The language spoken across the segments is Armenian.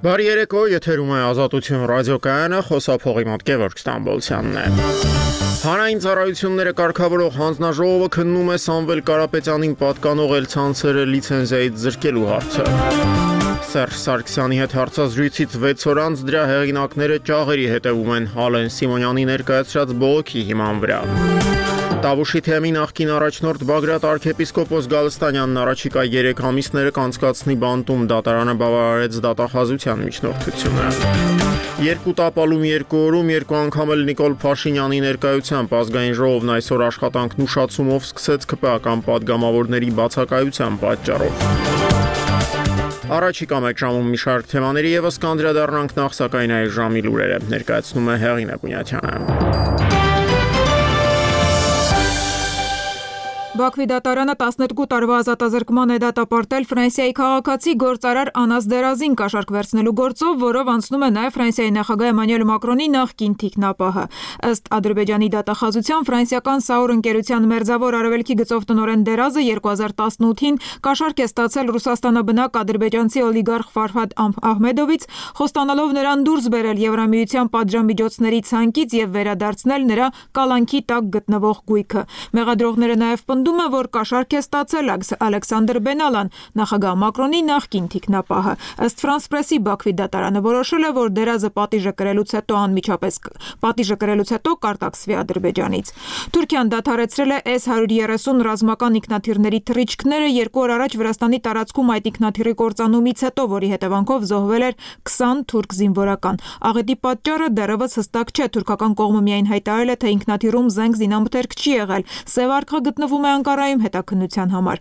Բարի երեկո, եթերում է Ազատություն ռադիոկայանը, խոսափողի մոտ Գևորգ Ստամբոլցյանն է։ Հանրային ծառայությունները կարգավորող հանձնաժողովը քննում է Սամվել Կարապետյանին պատկանող էլ-ցանցերը լիցենզիայից զրկելու հարցը։ Սերժ Սարգսյանի հետ հարցազրույցից 6 օր անց դրա հեղինակները ճաղերի հետևում են Ալեն Սիմոնյանի ներկայացրած բողոքի հիման վրա։ Տավուշի թեմի նախկին առաջնորդ Բագրատ arczepiskopos Գալստանյանն առաջիկա 3 ամիսները կանցկացնի բանտում, դատարանը բավարարեց դատախազության միջնորդությունը։ Երկու տապալում երկու օրում երկու անգամ էլ Նիկոլ Փաշինյանի ներկայությամբ ազգային ժողովն այսօր աշխատանքն ուշացումով սկսեց ԿՊԱ-կան պատգամավորների բացակայության պատճառով։ Առաջիկա մեկ ժամում մի շարք թեմաների եւս կանդրադառնանք, նախ սակայն այս ժամի լուրերը ներկայացնում է Հեղինե Բունյաթյանը։ Բաքվի դատարանը 12 տարվա ազատազրկման է դատապարտել Ֆրանսիայի քաղաքացի գործարար Անաս Դերազին կաշառք վերցնելու գործով, որով անցնում է նաև Ֆրանսիայի նախագահ Էմանուել Մակրոնի նախկին թիկնապահը։ Ըստ Ադրբեջանի դատախազության, ֆրանսիական Սաուր ընկերության մերձավոր արևելքի գծով տնօրեն Դերազը 2018-ին կաշառք է ստացել Ռուսաստանաբնակ ադրբեջանցի օլիգարխ Ֆարհադ Ահմեդովից, խոստանալով նրան դուրս բերել Եվրամիության պատժամիջոցների ցանկից եւ վերադարձնել նրա կալանքի տակ գտնվող գույքը։ Մեղադրողները նաև պնդում է, որ կաշառք է ստացել Ալեքսանդր Բենալան, նախագահ Մակրոնի նախկին թիկնապահը։ Ըստ Ֆրանս Պրեսի Բաքվի դատարանը որոշել է, որ Դերազը պատիժը կրելուց հետո կարտաքսվի Ադրբեջանից։ Թուրքիան դադարեցրել է S-130 ռազմական ինքնաթիռների թռիչքները 2 օր առաջ Վրաստանի տարածքում այդ ինքնաթիռի կործանումից հետո, որի հետևանքով զոհվել էր 20 թուրք զինվորական։ Աղետի պատճառը դեռևս հստակ չէ, թուրքական կողմը միայն հայտարարել է, թե ինքնաթիռում զենք զինամթերք չի եղել։ Սև արխը գտնվում է Անկարայում հետաքննության համար։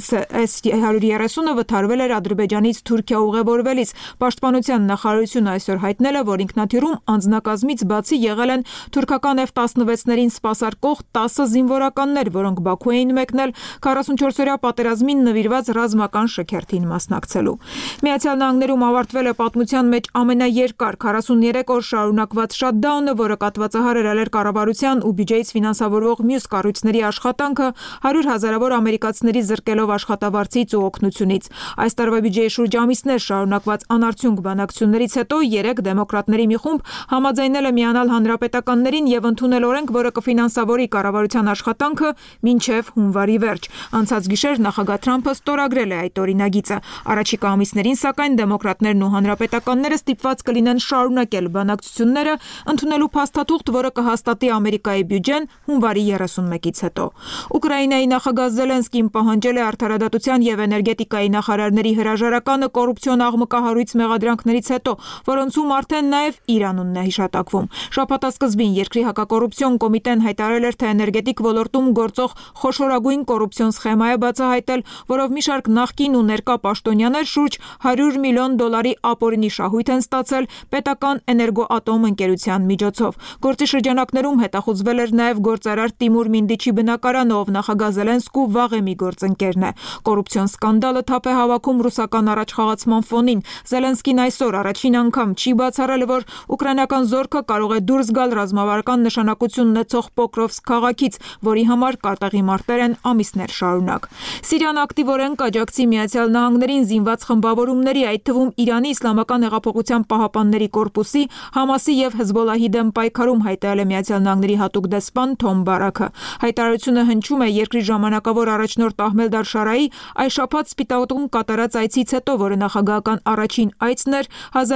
S-130-ը վթարվել էր Ադրբեջանից Թուրքիա ուղևորվելիս։ Պաշտպանության նախարարությունը այսօր հայտնել է, որ ինքնաթիռում անձնակազմից բացի եղել են թուրքական F-16-ներին սպասարկող 10 զինվորականներ, որոնք Բաքու էին մեկնել 44-օրյա պատերազմին նվիրված ռազմական շքերթին մասնակցելու։ Միացյալ Նահանգներում ավարտվել է պատմության մեջ ամենաերկար 43 օր շարունակված շատդաունը, որը կատվածահար էր ալեր կառավարության ու բյուջեից ֆինանսավորվող մյուս կառույցների աշխատանքը 100 հազարավոր ամերիկացիների զրկելով աշխատավարձից ու օգնությունից։ Այս տարվա բյուջեի շուրջ ամիսներ շարունակված անարդյունք բանակցություններից հետո 3 դեմոկրատների մի խումբ համաձայնել է միանալ հանրապետականներին եւ ընդունել օրենք, որը կֆինանսավորի կառավարության աշխատանքը մինչեւ հունվարի վերջ։ Անցած գիշեր նախագահ Թրամփը ստորագրել է այդ օրինագիծը։ Առաջիկա ամիսներին, սակայն դեմոկրատներն ու հանրապետականները ստիպված կլինեն շարունակել բանակցությունները, ընդունելու փաստաթուղթ, որը կհաստատի Ամերիկայի բյուջեն հունվարի 31-ից հետո։ Ուկրաինայի նախագահ Զելենսկին պահանջել է արդարադատության եւ էներգետիկայի նախարարների հրաժարականը կոռուպցիոն աղմկահարույց մեղադրանքներից հետո, որոնցում արդեն նաեւ Իրանունն է հիշատակվում։ Շաբաթասկզբին երկրի հակակոռուպցիոն կոմիտեն հայտարարել էր, թե էներգետիկ ոլորտում գործող խոշորագույն կոռուպցիոն սխեմա է բացահայտել, որով մի շարք նախկին ու ներկա պաշտոնյաներ շուրջ $100 միլիոն ապօրինի շահույթ են ստացել պետական էներգոատոմ ընկերության միջոցով։ Գործի շրջանակներում հետախուզվել էր նաեւ գործարար Տիմուր Մինդիչի բնակարանը, ով նախագահ Զելենսկու վաղեմի գործընկերն է։ Կոռուպցիոն սկանդալը թափ է հավաքում ռուսական առաջխաղացման ֆոնին։ Զելենսկին այսօր առաջին անգամ չի բացառել, որ ուկրաինական զորքը կարող է դուրս գալ ռազմավարական նշանակություն ունեցող Պոկրովսկ քաղաքից, որի համար կատաղի մարտեր են ամիսներ շարունակ։ Սիրիան ակտիվորեն կաջակցի Միացյալ Նահանգներին զինված խմբավորումների, այդ թվում Իրանի Իսլամական հեղափոխության պահապանների կորպուսի, Համասի եւ Հեզբոլլահի դեմ պայքարում, հայտարարել է Միացյալ Նահանգների հատուկ դեսպան Թոմ Բարաքը։ Հայտարարությունը հնչում է երկրի ժամանակավոր առաջնորդ Ահմեդ Ալ-Շարայի այս շաբաթ Սպիտակում կատարած այցից հետո, որը նախագահական առաջին այցն էր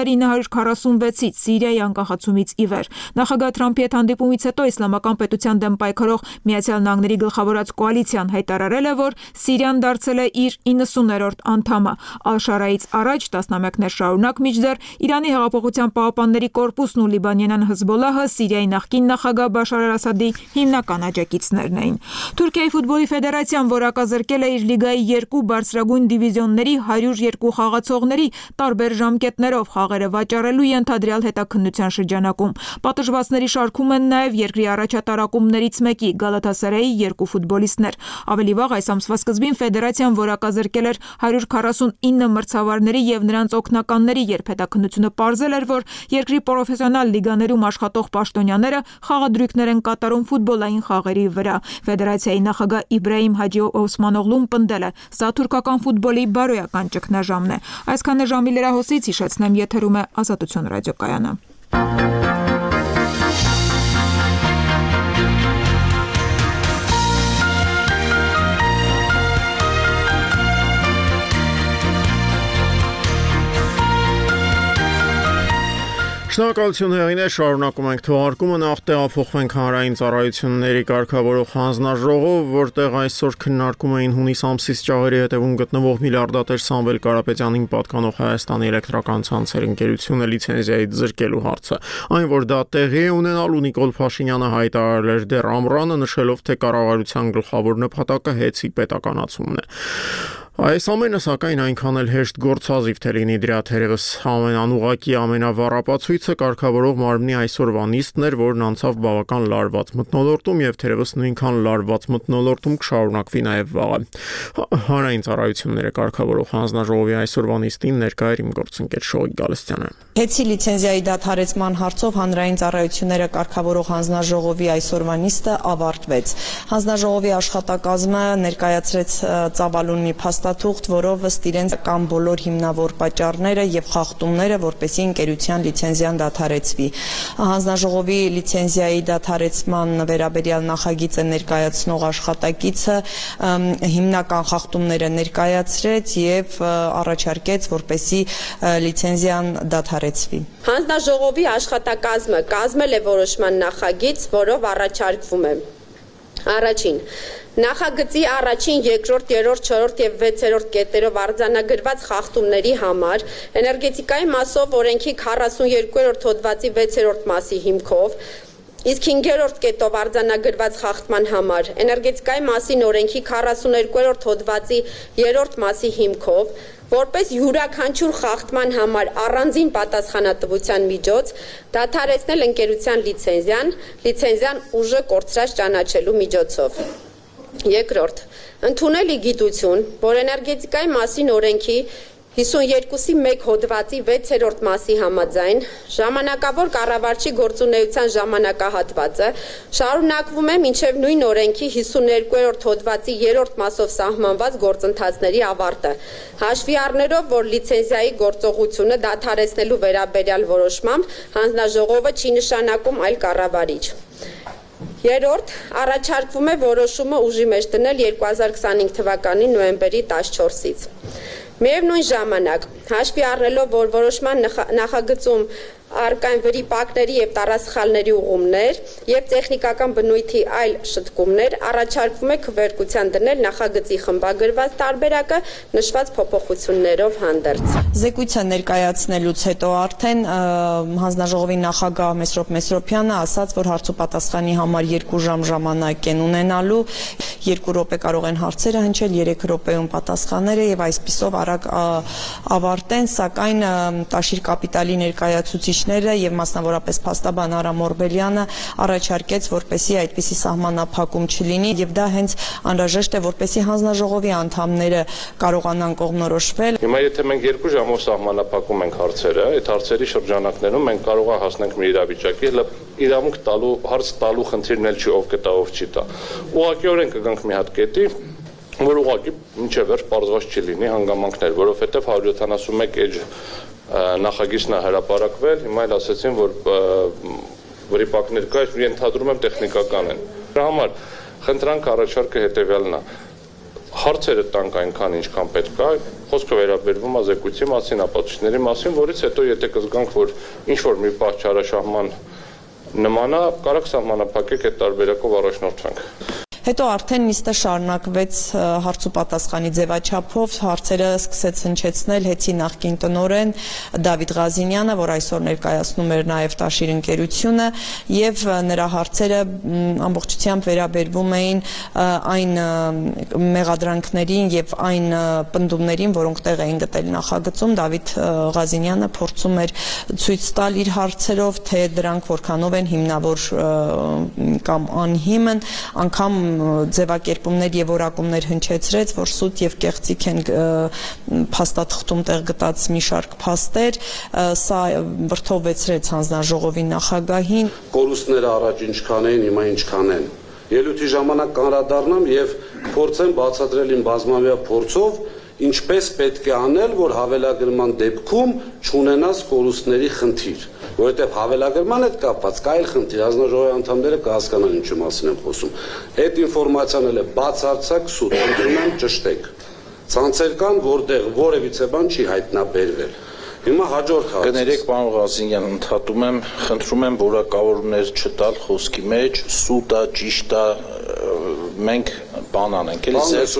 1946-ից Սիրիայի անկախացումից ի վեր։ Նախագահ Թրամփի հետ հանդիպումից հետո Իսլամական պետության դեմ պայքարող Միացյալ Նահանգների գլխավորած կոալիցիան հայտարարել է, որ Սիրիան դարձել է իր 90-րդ անդամը։ Ալ-Շարայից առաջ տասնամյակներ շարունակ միջդեռ Իրանի հեղափոխության պահապանների կորպուսն ու լիբանանյան Հեզբոլլահը Սիրիայի նախկին նախագահ Բաշար Ասադի հիմնական աջակիցներն էին։ Թուրքիայի ֆուտբոլի ֆեդերացիան որակազրկել է իր լիգայի 2 բարձրագույն դիվիզիոնների 102 խաղացողների տարբեր ժամկետներով խաղերը վաճառելու ենթադրյալ հետաքննության շրջանակում։ Պատժվածների շարքում են նաև երկրի առաջատար ակումբներից մեկի Գալաթասարայի 2 ֆուտբոլիստներ։ Ավելի վաղ այս ամսվա սկզբին ֆեդերացիան որակազրկել էր 149 մրցավարների եւ նրանց օգնականների, երբ հետաքննությունը պարզել էր, որ երկրի պրոֆեսիոնալ լիգաներում աշխատող պաշտոնյաները խաղադրույքներ են կատարում ֆուտբոլային խաղերի վրա։ Ֆեդերացիայի նախագահ նախագահ Իբրահիմ Հաջի Օսմանօղլուն պնդել է. «Սա թուրքական ֆուտբոլի բարոյական ճգնաժամն է»։ Այսքանը ժամի լրահոսից, հիշեցնեմ, եթերում է Ազատություն ռադիոկայանը։ Շնորհակալություն հեղինե, շարունակում ենք թողարկումը, նախ տեղափոխվենք հանրային ծառայությունների կարգավորող հանձնաժողով, որտեղ այսօր քննարկում էին հունիս ամսից ճաղերի հետևում գտնվող միլիարդատեր Սամվել Կարապետյանին պատկանող Հայաստանի էլեկտրական ցանցեր ընկերությունը լիցենզիայից զրկելու հարցը։ Այն, որ դա տեղի է ունենալու, Նիկոլ Փաշինյանը հայտարարել էր դեռ ամռանը, նշելով, թե կառավարության գլխավոր նպատակը հեծի պետականացումն է։ Այս ամենը սակայն այնքան էլ հեշտ գործազիվ թե լինի դրա թերևս ամենանուղակի ամենավառապացույցը կարգավորող մարմնի այսօրվա նիստն էր, որն անցավ բավական լարված մթնոլորտում եւ թերևս նույնքան լարված մթնոլորտում կշարունակվի նաեւ վաղը։ Հանրային ծառայությունները կարգավորող հանձնաժողովի այսօրվա նիստին ներկա էր իմ գործընկեր Շողիկ Գալստյանը։ Հեծի լիցենզիայի դադարեցման հարցով հանրային ծառայությունները կարգավորող հանձնաժողովի այսօրվա նիստը ավարտվեց։ Հանձնաժողովի աշխատակազմը ներկայացրեց ծավալուն մի փաստաթուղթ, որով ըստ իրենց կան բոլոր հիմնավոր պատճառները եւ խախտումները, որպեսզի ընկերության լիցենզիան դադարեցվի։ Հանձնաժողովի լիցենզիայի դադարեցման վերաբերյալ նախագիծը ներկայացնող աշխատակիցը հիմնական խախտումները ներկայացրեց եւ առաջարկեց, որպեսզի լիցենզիան դադարեցվի։ Հանձնաժողովի աշխատակազմը կազմել է որոշման նախագիծ, որով առաջարկվում է. Առաջին. Նախագծի առաջին, երկրորդ, երրորդ, չորրորդ եւ 6-րդ կետերով արձանագրված խախտումների համար էներգետիկայի մասով օրենքի 42-րդ հոդվածի 6-րդ մասի հիմքով, իսկ 5-րդ կետով արձանագրված խախտման համար էներգետիկայի մասին օրենքի 42-րդ հոդվածի 3-րդ մասի հիմքով, որպես յուրաքանչյուր խախտման համար առանձին պատասխանատվության միջոց, դադարեցնել ընկերության լիցենզիան ուժը կորցրած ճանաչելու միջոցով։ Երկրորդ. Ընդունել ի գիտություն, որ էներգետիկայի մասին օրենքի 52-ի 1 հոդվածի 6-րդ մասի համաձայն ժամանակավոր կառավարչի գործունեության ժամանակահատվածը շարունակվում է մինչև նույն օրենքի 52-րդ հոդվածի 3-րդ մասով սահմանված գործընթացների ավարտը, հաշվի առնելով, որ լիցենզիայի գործողությունը դադարեցնելու վերաբերյալ որոշմամբ հանձնաժողովը չի նշանակում այլ կառավարիչ։ Երրորդ, առաջարկվում է որոշումը ուժի մեջ դնել 2025 թվականի նոյեմբերի 14-ից։ Միևնույն ժամանակ, հաշվի առնելով, որ որոշման նախագծում առկան վրիպակների եւ տարածքների ուղումներ եւ տեխնիկական բնույթի այլ շտկումներ, առաջարկվում է քվեարկության դնել նախագծի խմբագրված տարբերակը նշված փոփոխություններով հանդերձ։ Զեկույցը ներկայացնելուց հետո արդեն հանձնաժողովի նախագահ Մեսրոպ Մեսրոպյանը ասաց, որ հարց ու պատասխանի համար 2 ժամ ժամանակ են ունենալու, 2 րոպե կարող են հարցերը հնչել, 3 րոպեում պատասխանները եւ այսպիսով արագ ավարտեն, սակայն Տաշիր կապիտալի ներկայացուցիչները եւ մասնավորապես փաստաբան Արամ Օրբելյանը առաջարկեց, որպեսզի այդպիսի սահմանափակում չլինի եւ դա հենց անհրաժեշտ է, որպեսզի հանձնաժողովի անդամները կարողանան կողմնորոշվել։ Հիմա եթե մենք 2 ժամով սահմանափակում ենք հարցերը, այդ հարցերի շրջանակներում մենք կարող է հասնենք մի իրավիճակի, իրավունք տալու, հարց տալու խնդիրն էլ չի, ով կտա, ով չի տա։ Ուղղակիորեն կգանք մի հատ կետի, որ ուղղակի մինչև վերջ պարզված չի լինի հանգամանքներ, որովհետև 171 էջ նախագիծն է հրապարակվել, հիմա էլ ասեցին, որ վրիպակներ կա, ենթադրում եմ տեխնիկական են։ Դրա համար խնդրանք առաջարկը հետևյալն է. հարցերը տանք այնքան ինչքան պետք է, խոսքը վերաբերվում է զեկույցի մասին, ապացույցների մասին, որից հետո եթե կզգանք, որ ինչ որ մի պահ չարաշահման նմանա, կարող սահմանափակեք այդ տարբերակով առաջնորդվենք։ Հետո արդեն նիստը շարունակվեց հարց ու պատասխանի ձևաչափով, հարցերը սկսեց հնչեցնել հեծի նախկին տնօրեն Դավիթ Ղազինյանը, որ այսօր ներկայացնում էր նաև Տաշիր ընկերությունը, եւ նրա հարցերը ամբողջությամբ վերաբերվում էին այն մեղադրանքներին եւ այն պնդումներին, որոնք տեղ էին գտել նախագծում։ Դավիթ Ղազինյանը փորձում էր ցույց տալ իր հարցերով, թե դրանք որքանով են հիմնավոր կամ անհիմն, անգամ ձևակերպումներ եւ որակումներ հնչեցրեց, որ սուտ եւ կեղծիք են փաստաթղթում տեղ գտած մի շարք փաստեր, սա վրդովեցրեց հանձնաժողովի նախագահին։ Կորուստները առաջ ինչքան են, հիմա ինչքան են։ ելույթի ժամանակ կանրադառնամ եւ փորձեմ բացատրել իմ բազմամյա փորձով ինչպես պետք է անել, որ հավելագրման դեպքում չունենաս կորուստների խնդիր, որովհետև հավելագրման հետ կապված կա այլ խնդիր, հանձնաժողովի անդամները կհասկանան ինչի մասին եմ խոսում։ Այդ ինֆորմացիան էլ է բացարձակ սուտ, ըմբռնում եմ ճշտեք։ Ցանցեր կան, որտեղ որևիցե բան չի հայտնաբերվել։ Հիմա հաջորդ հարց։ Կներեք, պարոն Ղազինյան, ընդհատում եմ, խնդրում եմ որակավորներ չտալ խոսքի մեջ, սուտ է, ճիշտ է, մենք բան անենք, էլի ձեզ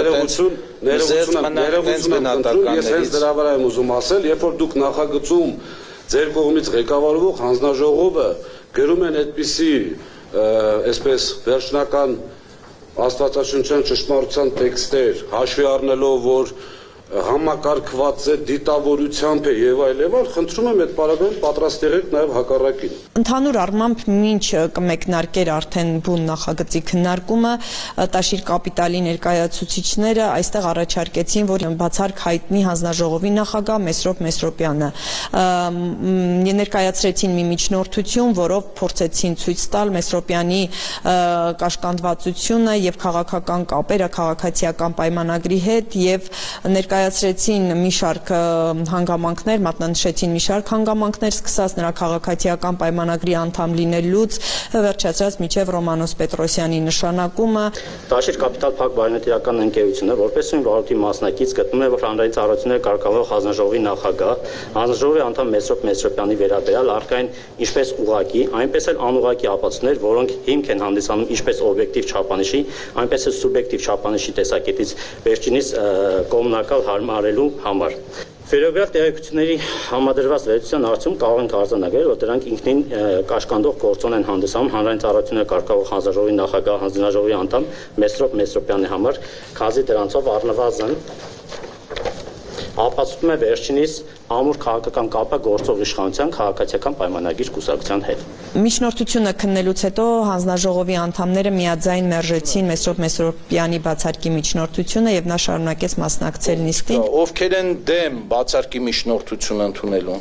մնանք ես հենց դրա վրա եմ ուզում ասել, երբ որ դուք նախագծում ձեր կողմից ղեկավարվող հանձնաժողովը գրում են այդպիսի, այսպես վերջնական աստվածաշնչյան ճշմարտության տեքստեր, հաշվի առնելով, որ համակարգված է դիտավորությամբ է եւ այլ, խնդրում եմ այդ պարագայում պատրաստ եղեք նաեւ հակառակին։ Ընդհանուր առմամբ ինչ կմեկնարկեր արդեն բուն նախագծի քննարկումը, Տաշիր կապիտալի ներկայացուցիչները այստեղ առաջարկեցին, որ բացառք հայտնի հանձնաժողովի նախագահ Մեսրոպ Մեսրոպյանը ներկայացրեցին մի միջնորդություն, որով փորձեցին ցույց տալ Մեսրոպյանի կաշկանդվածությունը եւ քաղաքական կապերը քաղաքացիական պայմանագրի հետ եւ ներկայացրեցին մի շարք հանգամանքներ, մատնանշեցին մի շարք հանգամանքներ, սկսած նրա քաղաքացիական պայմանագրի անդամ լինելուց, վերջացրած մինչև Ռոմանոս Պետրոսյանի նշանակումը։ Տաշիր կապիտալ փակ բարենետիրական ընկերությունը, որպես ուսումնի վարորդի մասնակից, գտնում է, որ հանրային ծառայությունները կարգավորող հանձնաժողովի նախագահ, հանձնաժողովի անդամ Մեսրոպ Մեսրոպյանի վերաբերյալ առկային ինչպես ուղղակի, այնպես էլ անուղղակի ապացույցներ, որոնք հիմք են հանդիսանում ինչպես օբյեկտիվ չափանիշի, այնպես էլ սուբյեկտիվ չափանիշի տեսակետից վերջինիս կողմնակալ հարմարելու համար։ Վերաբերյալ տեղեկությունների համադրված վերլուծության արդյունքում կարող ենք արձանագրել, որ դրանք ինքնին կաշկանդող գործոն են հանդիսանում հանրային ծառայությունները կարգավորող հանձնաժողովի նախագահ, հանձնաժողովի անդամ Մեսրոպ Մեսրոպյանի համար, քանզի դրանցով առնվազն ապացուցում է վերջինիս ամուր քաղաքական կապը գործող իշխանության քաղաքացիական պայմանագիր կուսակցության հետ։ Միջնորդությունը քննելուց հետո հանձնաժողովի անդամները միաձայն մերժեցին Մեսրոպ Մեսրոպյանի բացարկի միջնորդությունը եւ նա շարունակեց մասնակցել նիստին։ Ովքեր են դեմ բացարկի միջնորդությունը ընդունելու։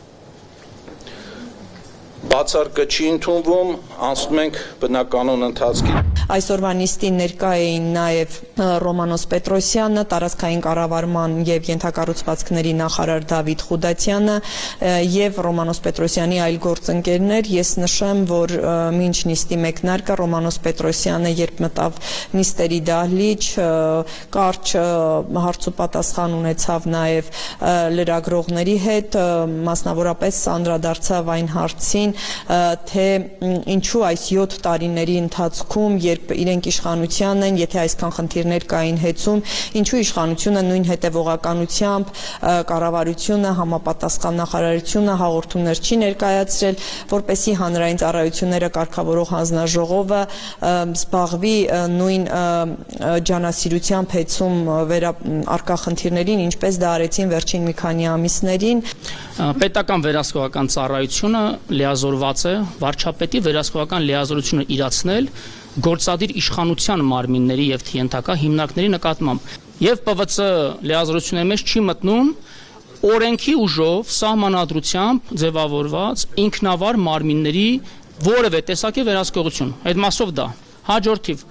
Բացարկը չի ընդունվում, անցնում ենք բնականոն ընթացքին։ Այսօրվա նիստին ներկա էին նաև Ռոմանոս Պետրոսյանը, տարածքային կառավարման եւ ենթակառուցվածքների նախարար Դավիթ Խուդատյանը եւ Ռոմանոս Պետրոսյանի այլ գործընկերներ։ Ես նշեմ, որ մինչ նիստի մեկնարկը Ռոմանոս Պետրոսյանը երբ մտավ նիստերի դահլիճ, կարճ հարցուպատասխան ունեցավ նաև լրագրողների հետ, մասնավորապես անդրադարձավ այն հարցին, թե ինչու այս 7 տարիների ընթացքում, երբ իրենք իշխանության են, եթե այսքան խնդիրներ կային հեծում, ինչու իշխանությունը նույն հետևողականությամբ կառավարությունը, համապատասխան նախարարությունը հաղորդումներ չի ներկայացրել, որպեսզի հանրային ծառայությունները կարգավորող հանձնաժողովը զբաղվի նույն ջանասիրությամբ հեծում առկա խնդիրներին, ինչպես դա արեցին վերջին մի քանի ամիսներին։ Պետական վերահսկողական ծառայությունը լիազորված է, վարչապետի վերահսկողական լիազորությունը իրացնել գործադիր իշխանության մարմինների եւ թիենթակա հիմնարկների նկատմամբ եւ ՊՎՑ լիազորությունների մեջ չի մտնում օրենքի ուժով սահմանադրությամբ ձևավորված ինքնավար մարմինների որևէ տեսակի վերահսկողություն։ Այդ մասով դա հաջորդիվ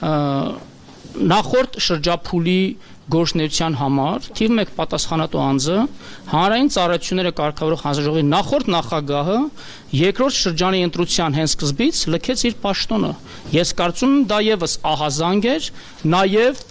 նախորդ շրջափուլի գործնեության համար թիվ 1 պատասխանատու անձը հանրային ծառայությունները կարգավորող հանձնաժողովի նախորդ նախագահը երկրորդ շրջանի ընտրության հենց սկզբից լքեց իր պաշտոնը։ Ես կարծում եմ դա եւս ահազանգ էր, նաեւ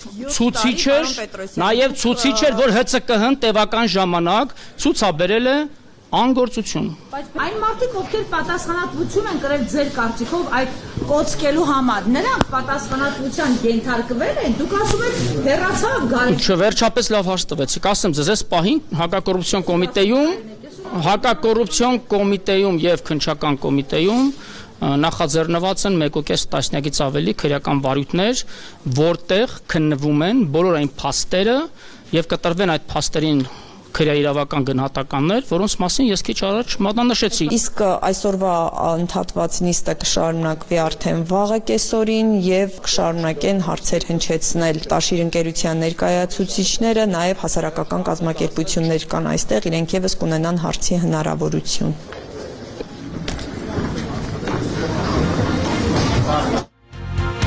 ցուցիչ էր, որ ՀՑԿՀ-ն տևական ժամանակ ցուցաբերել է անգործություն։ Բայց այն մարդիկ, ովքեր պատասխանատվություն են կրել ձեր կարծիքով այդ կոծկելու համար, նրանք պատասխանատվության ենթարկվել են, դուք ասում եք հեռացավ գարեջրը։ Չէ, վերջապես լավ հարց տվեցիք, ասեմ ձեզ, այս պահին հակակոռուպցիոն կոմիտեում եւ քննչական կոմիտեում նախաձեռնված են 1.5 տասնյակից ավելի քրեական վարույթներ, որտեղ քննվում են բոլոր այն փաստերը եւ կտրվեն այդ փաստերին քրեաիրավական գնահատականներ, որոնց մասին ես քիչ առաջ մատնանշեցի։ Իսկ այսօրվա ընդհատված նիստը կշարունակվի արդեն վաղը կեսօրին եւ կշարունակեն հարցեր հնչեցնել Տաշիր ընկերության ներկայացուցիչները, նաեւ հասարակական կազմակերպություններ կան այստեղ, իրենք եւս կունենան հարցի հնարավորություն։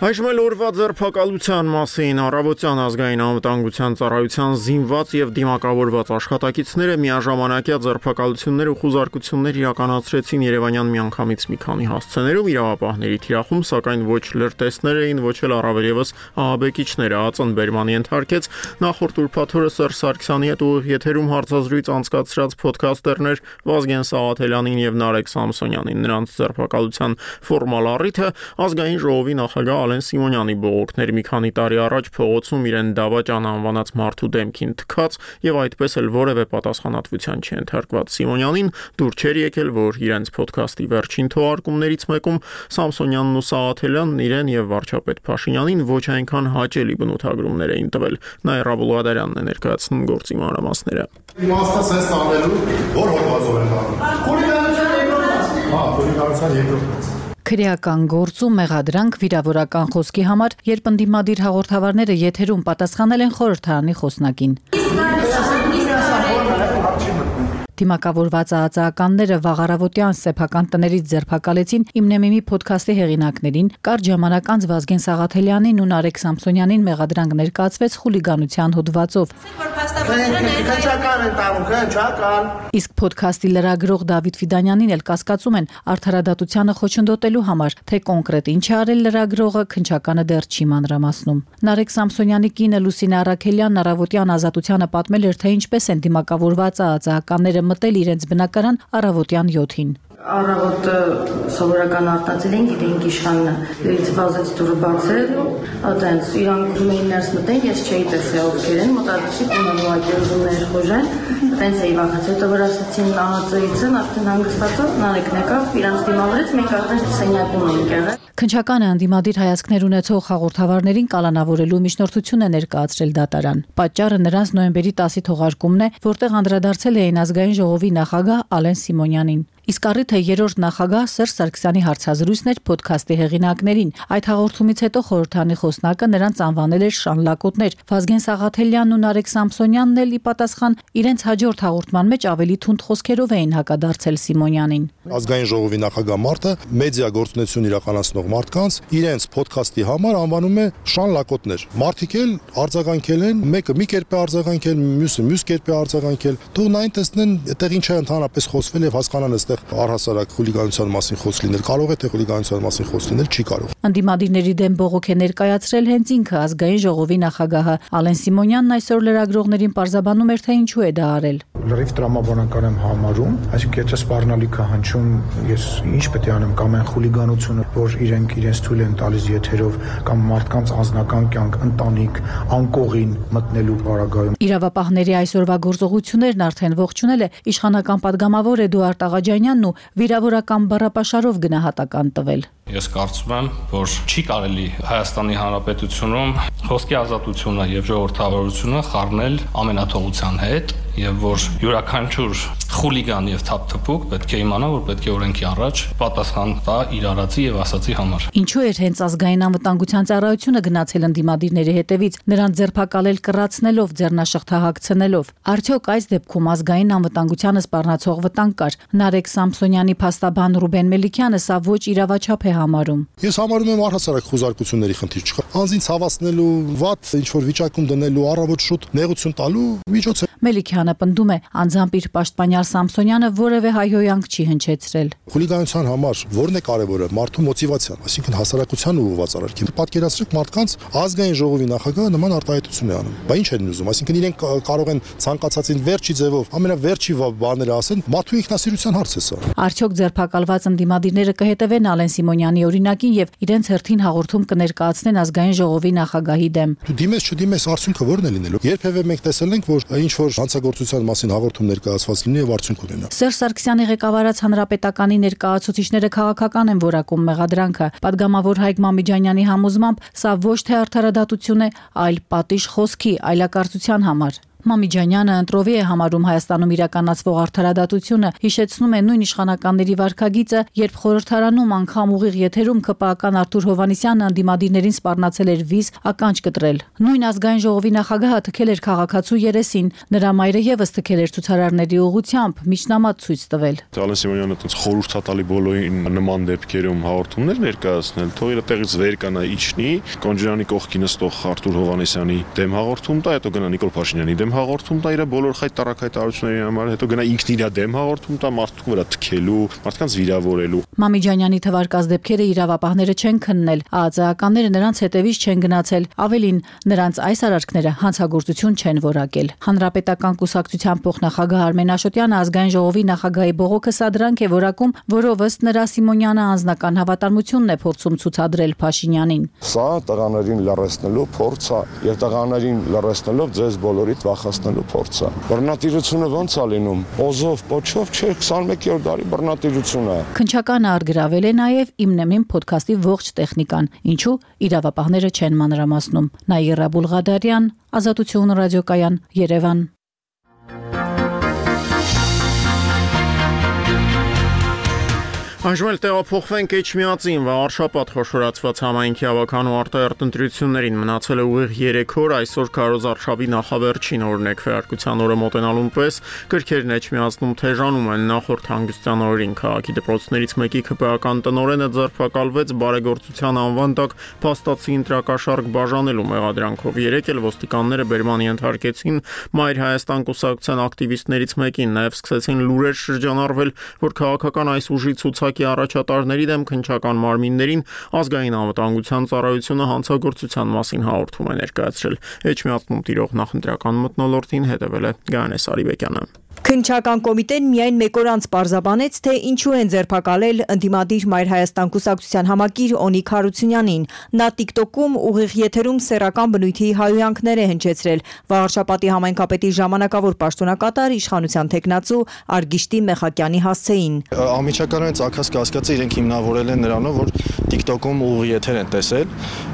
Այժմ էլ օրվա ձերբակալության մասին Առավոտյան ազգային անվտանգության ծառայության զինված եւ դիմակավորված աշխատակիցները միաժամանակյա ձերբակալություններ ու խուզարկություններ իրականացրեցին Երևանյան միանգամից մի քանի հասցեներում իրավապահների թիրախում, սակայն ոչ լրտեսներ էին, ոչ էլ առավել եւս ահաբեկիչներ, ԱԱԾ-ն բերման ենթարկեց նախորդ ուրբաթ օրը Սերժ Սարգսյանի հետ ու եթերում հարցազրույց անցկացրած փոդքասթերներ Վազգեն Սաղաթելյանին եւ Նարեկ Սամսոնյանին։ Նրանց ձերբակալության ֆորմալ առիթը ազգային ժողովի նախագահ Ալեն Սիմոնյանի բողոքներ մի քանի տարի առաջ փողոցում իրեն դավաճան անվանած մարդու դեմքին թքած եւ այդպես էլ որևէ պատասխանատվության չընթարկված Սիմոնյանին դուր չէր եկել, որ իրենց ոդքասթի վերջին թողարկումներից մեկում Սամսոնյանն ու Սաղաթելյանն իրեն եւ վարչապետ Փաշինյանին ոչ այնքան հաճելի բնութագրումներ էին տվել։ Նաիրա Բուլղադարյանն է ներկայացնում գործի մանրամասները։ Իմաստաց այս տանելու որ հոդվածով են տանում։ Խորիգանության երկրորդ։ Խորիգանության երկրորդ։ Քրեական գործ ու մեղադրանք վիրավորական խոսքի համար, երբ ընդդիմադիր հաղորդավարները եթերում պատասխանել են խորհրդարանի խոսնակին։ Դիմակավորված ԱԱԾ-ականները վաղ առավոտյան սեփական տներից ձերբակալեցին Իմնեմիմի փոդքասթի հեղինակներին, կարճ ժամանակ անց Վազգեն Սաղաթելյանին ու Նարեկ Սամսոնյանին մեղադրանք ներկայացվեց խուլիգանության հոդվածով։ Իսկ փոդքասթի լրագրող Դավիթ Ֆիդանյանին էլ կասկածում են արդարադատությանը խոչընդոտելու համար, թե կոնկրետ ինչ է արել լրագրողը, քննչականը դեռ չի մանրամասնում։ Նարեկ Սամսոնյանի կինը Լուսինե Առաքելյանն առավոտյան Ազատությանը պատմել էր, թե ինչպես են դիմակավորված ԱԱԾ-ականները մտել իրենց բնակարան առավոտյան 7-ին։ Առավոտը սովորական արտացել են, գիտենք իշխանը դերից վազեց դուրը բացել, այդենց իրանք ուզում էին ներս մտեն, ես չէի տեսել ովքեր են, մոտադրեցի կոնով ուղղակի ուզում էր խոժեն, այդենց էի վախեցել, հետո որ ասացին ԱԱԾ-ից են, արդեն հանգստացավ, Նարեկն եկավ, իրանց դիմավորեց, մենք արդեն սենյակում էինք եղել։ Քննչականը ընդդիմադիր հայացքներ ունեցող հաղորդավարներին կալանավորելու միջնորդություն է ներկայացրել դատարան։ Պատճառը նրանց նոյեմբերի 10-ի թողարկումն է, որտեղ անդրադարձել էին ազգային ժողովի նախագահ Ալեն Սիմոնյանին։ Իսկ առիթը երրորդ նախագահ Սերժ Սարգսյանի հարցազրույցն էր փոդքասթի հեղինակներին։ Այդ հաղորդումից հետո խորհրդարանի խոսնակը նրանց անվանել էր շանլակոտներ։ Վազգեն Սաղաթելյանն ու Նարեկ Սամսոնյանն էլ ի պատասխան իրենց հաջորդ հաղորդման մեջ ավելի թունդ խոսքերով էին հակադարձել Սիմոնյանին։ Ազգային ժողովի նախագահ մարդը մեդիա գործունեություն իրականացնող մարդկանց իրենց փոդքասթի համար անվանում է շանլակոտներ։ Մարդիկ էլ արձագանքել են, մեկը մի կերպ է արձագանքել, մյուսը մյուս կերպ է արձագանքել։ Թող նայն տեսնեն, այդտեղ ինչ է ընդհանրապես խոսվել եւ հասկանան առհասարակ խուլիգանության մասին խոսք լինել կարող է, թե խուլիգանության մասին խոսք լինել չի կարող։ Ընդդիմադիրների դեմ բողոք է ներկայացրել հենց ինքը ազգային ժողովի նախագահը Ալեն Սիմոնյանն այսօր լրագրողներին պարզաբանում էր, թե ինչու է դա արել։ Լրիվ տրամաբանական եմ համարում, այսինքն եթե սպառնալիքը հնչում, ես ինչ պետք է անեմ, կամ այն խուլիգանությունը, որ իրենք իրենց թույլ են տալիս եթերով, կամ մարդկանց անձնական կյանք, ընտանիք, անկողին մտնելու պարագայում։ Իրավապահների այսօրվա գործողություններն արդեն ողջունել է իշխանական падգամավոր Էդուարդ Աղաջանյանն ու վիրավորական բառապաշարով գնահատական տվել։ Ես կարծում եմ, որ չի կարելի Հայաստանի Հանրապետությունում խոսքի ազատությունը եւ ժողովրդավարությունը խառնել ամենաթողության հետ եւ որ յուրաքանչյուր խուլիգան եւ թափթփուկ պետք է իմանա, որ պետք է օրենքի առաջ պատասխան տա իր արածի եւ ասացի համար։ Ինչու էր հենց ազգային անվտանգության ծառայությունը գնացել ընդդիմադիրների հետևից, նրանց ձերբակալել կռացնելով, ձեռնաշղթահագցնելով։ Արդյոք այս դեպքում ազգային անվտանգությանը սպառնացող վտանգ կար։ Նարեկ Սամսոնյանի փաստաբան Ռուբեն Մելիքյանը սա ոչ իրավաչափ է համարում։ Ես համարում եմ առհասարակ խոզարկությունների խնդիր չկա։ Անձին ցավացնելու, վատ ինչ որ վիճակում դնելու, առավոտ շուտ նեղություն տալու միջոց է։ Մելիքյանը պնդում է, անձամբ իր պաշտպանյալ Սամսոնյանը որևէ հայհոյանք չի հնչեցրել։ Խուլիգանության համար որն է կարևորը՝ մարդու մոտիվացիան, այսինքն հասարակության ուղղված արարքի։ Պատկերացրեք մարդկանց ազգային ժողովի նախագահը նման արտահայտություն է անում։ Բա ինչ են ուզում, այսինքն իրենք կարող են ցանկացածին վերջի ձևով, ամենավերջի բաները ասեն, մարդու ինքնասիրության հարց է սա։ Արդյոք ձերբակալված ընդդիմադիրները կհետևեն Ալեն Սիմոնյանի օրինակին եւ իրենց հերթին հաղորդում կներկայացնեն ազգային ժողովի նախագահի դեմ։ Դու դիմես չդիմես արդյունքը ո՞րն է լինելու։ Երբևէ մենք տեսել ենք, որ ինչ որ հանցագործության մասին հաղորդում ներկայացված լինի եւ արդյունք ունենա։ Սերժ Սարգսյանի ղեկավարած հանրապետականի ներկայացուցիչները քաղաքական են որակում մեղադրանքը։ Պատգամավոր Հայկ Մամիջանյանի համոզմամբ սա ոչ թե արդարադատություն է, այլ պատիժ խոսքի, այլակարծության համար։ Մամիջանյանը ընտրովի է համարում Հայաստանում իրականացվող արդարադատությունը, հիշեցնում է նույն իշխանականների վարքագիծը, երբ խորհրդարանում անգամ ուղիղ եթերում ԿՊԱ-ական Արթուր Հովհաննիսյանը ընդդիմադիրներին սպառնացել էր վիզ ականջ կտրել։ Նույն ազգային ժողովի նախագահը թքել էր քաղաքացու երեսին, նրա մայրը եւս թքել էր ցուցարարների ուղղությամբ, միջնամատ ցույց տվել։ Ալեն Սիմոնյանը այդպես խորհրդատալի բոլորին նման դեպքերում հաղորդումներ ներկայացնել, թող իր տեղից վեր կանա իջնի, Կոնջիրյանի կողքի նստող Արթուր Հովհաննիսյանի դեմ հաղորդում տա, հետո գնա Նիկոլ Փաշինյանի դեմ հաղորդում տա իր բոլոր խայտարակայտարությունների համար, հետո գնա ինքն իր դեմ հաղորդում տա մարդու վրա թքելու, մարդկանց վիրավորելու։ Մամիջանյանի թվարկած դեպքերը իրավապահները չեն քննել, ԱԱԾ-ականները նրանց հետևից չեն գնացել, ավելին նրանց այս արարքները հանցագործություն չեն որակել։ Հանրապետական կուսակցության փոխնախագահ Արմեն Աշոտյանը ազգային ժողովի նախագահի բողոքը սադրանք է որակում, որով ըստ նրա Սիմոնյանը անձնական հավատարմությունն է փորձում ցուցադրել Փաշինյանին։ Սա տղաներին լռեցնելու փորձ է, եւ տղաներին լռեցնելով ձեզ բոլորիդ վախացնելու փորձ է։ Բռնատիրությունը ո՞նց է լինում։ Օզով, պոչով, չէ, 21-րդ դարի բռնատիրություն է։ Քննչականը արգրավել է նաև Իմնեմին ոդքասթի ողջ տեխնիկան, ինչու իրավապահները չեն մանրամասնում։ Նաիրա Բուլղադարյան, Ազատություն ռադիոկայան, Երևան։ Այժմ էլ տեղափոխվենք Էջմիածին, վաղարշաբաթ խոշորացված համայնքի ավականու արտահերտ ընտրություններին մնացել է ուղիղ 3 օր, այսօր քարոզարշավի նախավերջին օրն է, քվեարկության օրը մոտենալուն պես գրքերն Էջմիածնում թեժանում են։ Նախորդ հանգստյան օրերին քաղաքի դպրոցներից մեկի ԿՊԱ-ական տնօրենը ձերբակալվեց բարեգործության անվան տակ փաստացի ընտրակաշառք բաժանելու մեղադրանքով։ Երեկ էլ ոստիկանները բերման ենթարկեցին Մայր Հայաստան կուսակցության ակտիվիստներից մեկին, նաև սկսեցին լուրեր շրջանառվել, որ քաղաքական այս ուժի առաջատարների դեմ քննչական մարմիններին ազգային անվտանգության ծառայությունը հանցագործության մասին հաղորդում է ներկայացրել։ Էջմիածնում տիրող նախընտրական մթնոլորտին հետևել է Գայանե Սարիբեկյանը։ Քննչական կոմիտեն միայն մեկ օր անց պարզաբանեց, թե ինչու են ձերբակալել ընդդիմադիր Մայր Հայաստան կուսակցության համակիր Օնիկ Հարությունյանին։ Նա TikTok-ում ուղիղ եթերում սեռական բնույթի հայհոյանքներ է հնչեցրել։ Վաղարշապատի համայնքապետի ժամանակավոր պաշտոնակատար իշխանության թեկնածու Արգիշտի Մեխակյանի հասցեին։ Անմիջականորեն ցակած կասկածը իրենք հիմնավորել են նրանով, որ TikTok-ում ուղիղ եթեր են տեսել,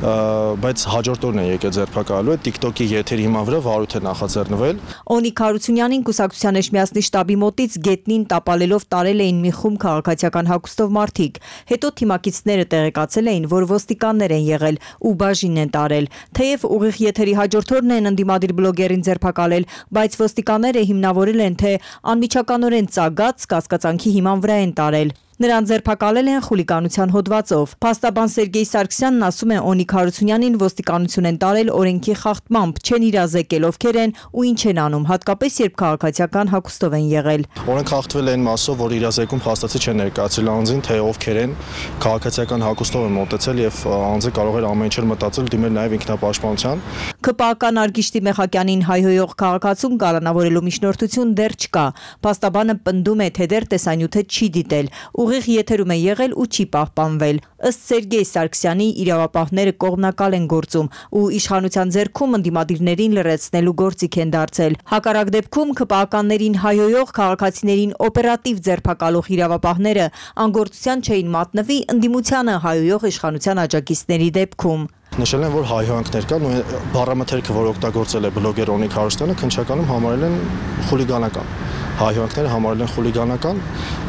բայց հաջորդ օրն են եկել ձերբակալելու։ TikTok-ի եթերի հիման վրա վարույթ է նախաձեռնվել։ Օնիկ Հարությունյանին կուսակցության Էջմիածնի շտաբի մոտից գետնին տապալելով տարել էին մի խումբ քաղաքացիական հագուստով մարդիկ։ Հետո թիմակիցները տեղեկացել էին, որ ոստիկաններ են եղել ու բաժին են տարել։ Թեև ուղիղ եթերի հաջորդ օրն են ընդդիմադիր բլոգերին ձերբակալել, բայց ոստիկանները հիմնավորել են, թե անմիջականորեն ծագած կասկածանքի հիման վրա են տարել։ Նրան ձերբակալել են խուլիգանության հոդվածով։ Փաստաբան Սերգեյ Սարգսյանն ասում է Օնիկ Հարությունյանին ոստիկանություն են տարել օրենքի խախտմամբ, չեն իրազեկել ովքեր են ու ինչ են անում, հատկապես երբ քաղաքացիական հագուստով են եղել։ Օրենք խախտվել են մասով, որ իրազեկում փաստացի չեն ներկայացրել անձին, թե ովքեր են, քաղաքացիական հագուստով են մոտեցել եւ անձը կարող էր ամեն ինչ մտածել դիմել նաեւ ինքնապաշտպանության։ ԿՊԱ-ական Արգիշտի Մեխակյանին հայհոյող քաղաքացուն կալանավորելու միջնորդություն դեռ չկա։ Փաստաբանը պնդում է, թե դեռ տեսանյութը չի դիտել։ Ուղիղ եթերում է եղել ու չի պահպանվել։ Ըստ Սերգեյ Սարգսյանի իրավապահները կողմնակալ են գործում ու իշխանության ձեռքում ընդդիմադիրներին լրացնելու գործիք են դարձել։ Հակառակ դեպքում ԿՊԱ-ականներին հայհոյող քաղաքացիներին օպերատիվ ձերբակալող իրավապահները անգործության չէին մատնվի ընդդիմությանը հայհոյող իշխանության աջակիցների դեպքում։ Նշել են, որ հայհոյանքներ կան ու բառամթերքը, որ օգտագործել է բլոգեր Օնիկ Հարությունյանը, քննչականում համարել են խուլիգանական։ Հայհոյանքները համարել են խուլիգանական,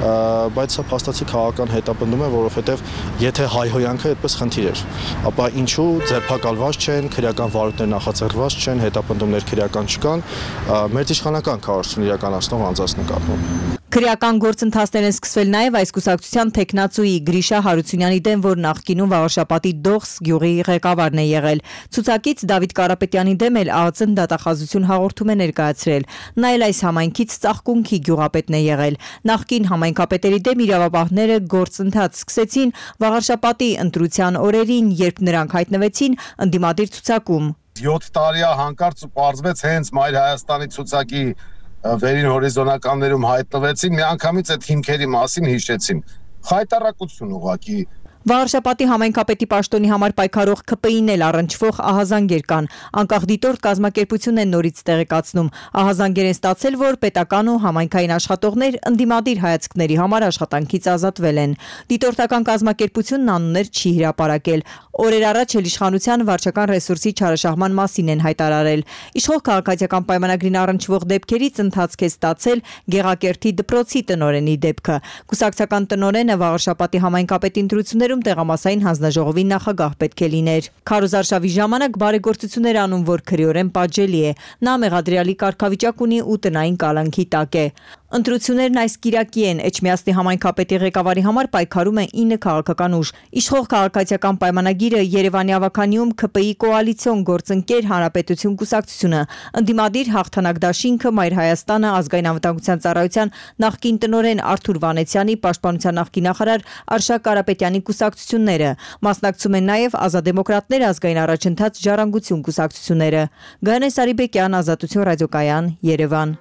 բայց սա փաստացի քաղաքական հետապնդում է, որովհետև եթե հայհոյանքը այդպես խնդիր էր, ապա ինչու ձերբակալված չեն, քրեական վարույթներ նախաձեռնված չեն, հետապնդումներ քրեական չկան, մեր իշխանական քաղաքացիություն իրականացնող անձանց նկատմամբ։ Քրեական գործընթացներ են սկսվել նաև այս կուսակցության թեկնածուի Գրիշա Հարությունյանի դեմ, որ նախկինում Վաղարշապատի Դողս գյուղի ղեկավարն է եղել։ Ցուցակից Դավիթ Կարապետյանի դեմ էլ ԱԱԾ-ն դատախազություն հաղորդում է ներկայացրել։ Նա էլ այս համայնքից Ծաղկունքի գյուղապետն է եղել։ Նախկին համայնքապետերի դեմ իրավապահները գործընթաց սկսեցին Վաղարշապատի ընտրության օրերին, երբ նրանք հայտնվեցին ընդդիմադիր ցուցակում։ 7 տարի հանկարծ պարզվեց հենց Մայր Հայաստանի ցուցակի վերին հորիզոնականներում հայտնվեցին, միանգամից այդ հիմքերի մասին հիշեցին։ Խայտարակություն ուղղակի Վարշապատի համայնքապետի պաշտոնի համար պայքարող ՔՊԻ-ն էլ առնչվող ահազանգեր կան։ Անկախ դիտորդ կազմակերպությունն են նորից տեղեկացնում։ Ահազանգեր են ստացել, որ պետական ու համայնքային աշխատողներ ընդդիմադիր հայացքների համար աշխատանքից ազատվել են։ Դիտորդական կազմակերպությունն անուններ չի հրապարակել։ Օրեր առաջ էլ իշխանության վարչական ռեսուրսի չարաշահման մասին են հայտարարել։ Իշխող քաղաքացիական պայմանագրին առնչվող դեպքերից ընթացք է ստացել Գեղակերտի դպրոցի տնօրենի դեպքը։ Կուսակցական տնօրենը Վաղարշապատի համայնքապետի ընտրություններում տեղամասային հանձնաժողովի նախագահ պետք է լիներ։ Քարոզարշավի ժամանակ բարեգործություններ անում, որ քրեորեն պատժելի է։ Նա մեղադրյալի կարգավիճակ ունի ու տնային կալանքի տակ է։ Ընտրություններն այս կիրակի են։ Էջմիածնի համայնքապետի ղեկավարի համար պայքարում է 9 քաղաքական ուժ։ Իշխող քաղաքացիական պայմանագիրը Երևանի ավականիում ՔՊԻ կոալիցիոն գործընկեր Հանրապետություն կուսակցությունը, ընդդիմադիր հաղթանակ դաշինքը, Մայր Հայաստանը, ազգային անվտանգության ծառայության նախկին տնօրեն Արթուր Վանեցյանի, պաշտպանության նախկին նախարար Արշակ Կարապետյանի կուսակցությունները։ Մասնակցում են նաև Ազատդեմոկրատներ, ազգային առաջընթաց, Ժառանգություն կուսակցությունները։ Գայանե Սարիբեկյան, Ազատություն ռադիոկայան, Երևան։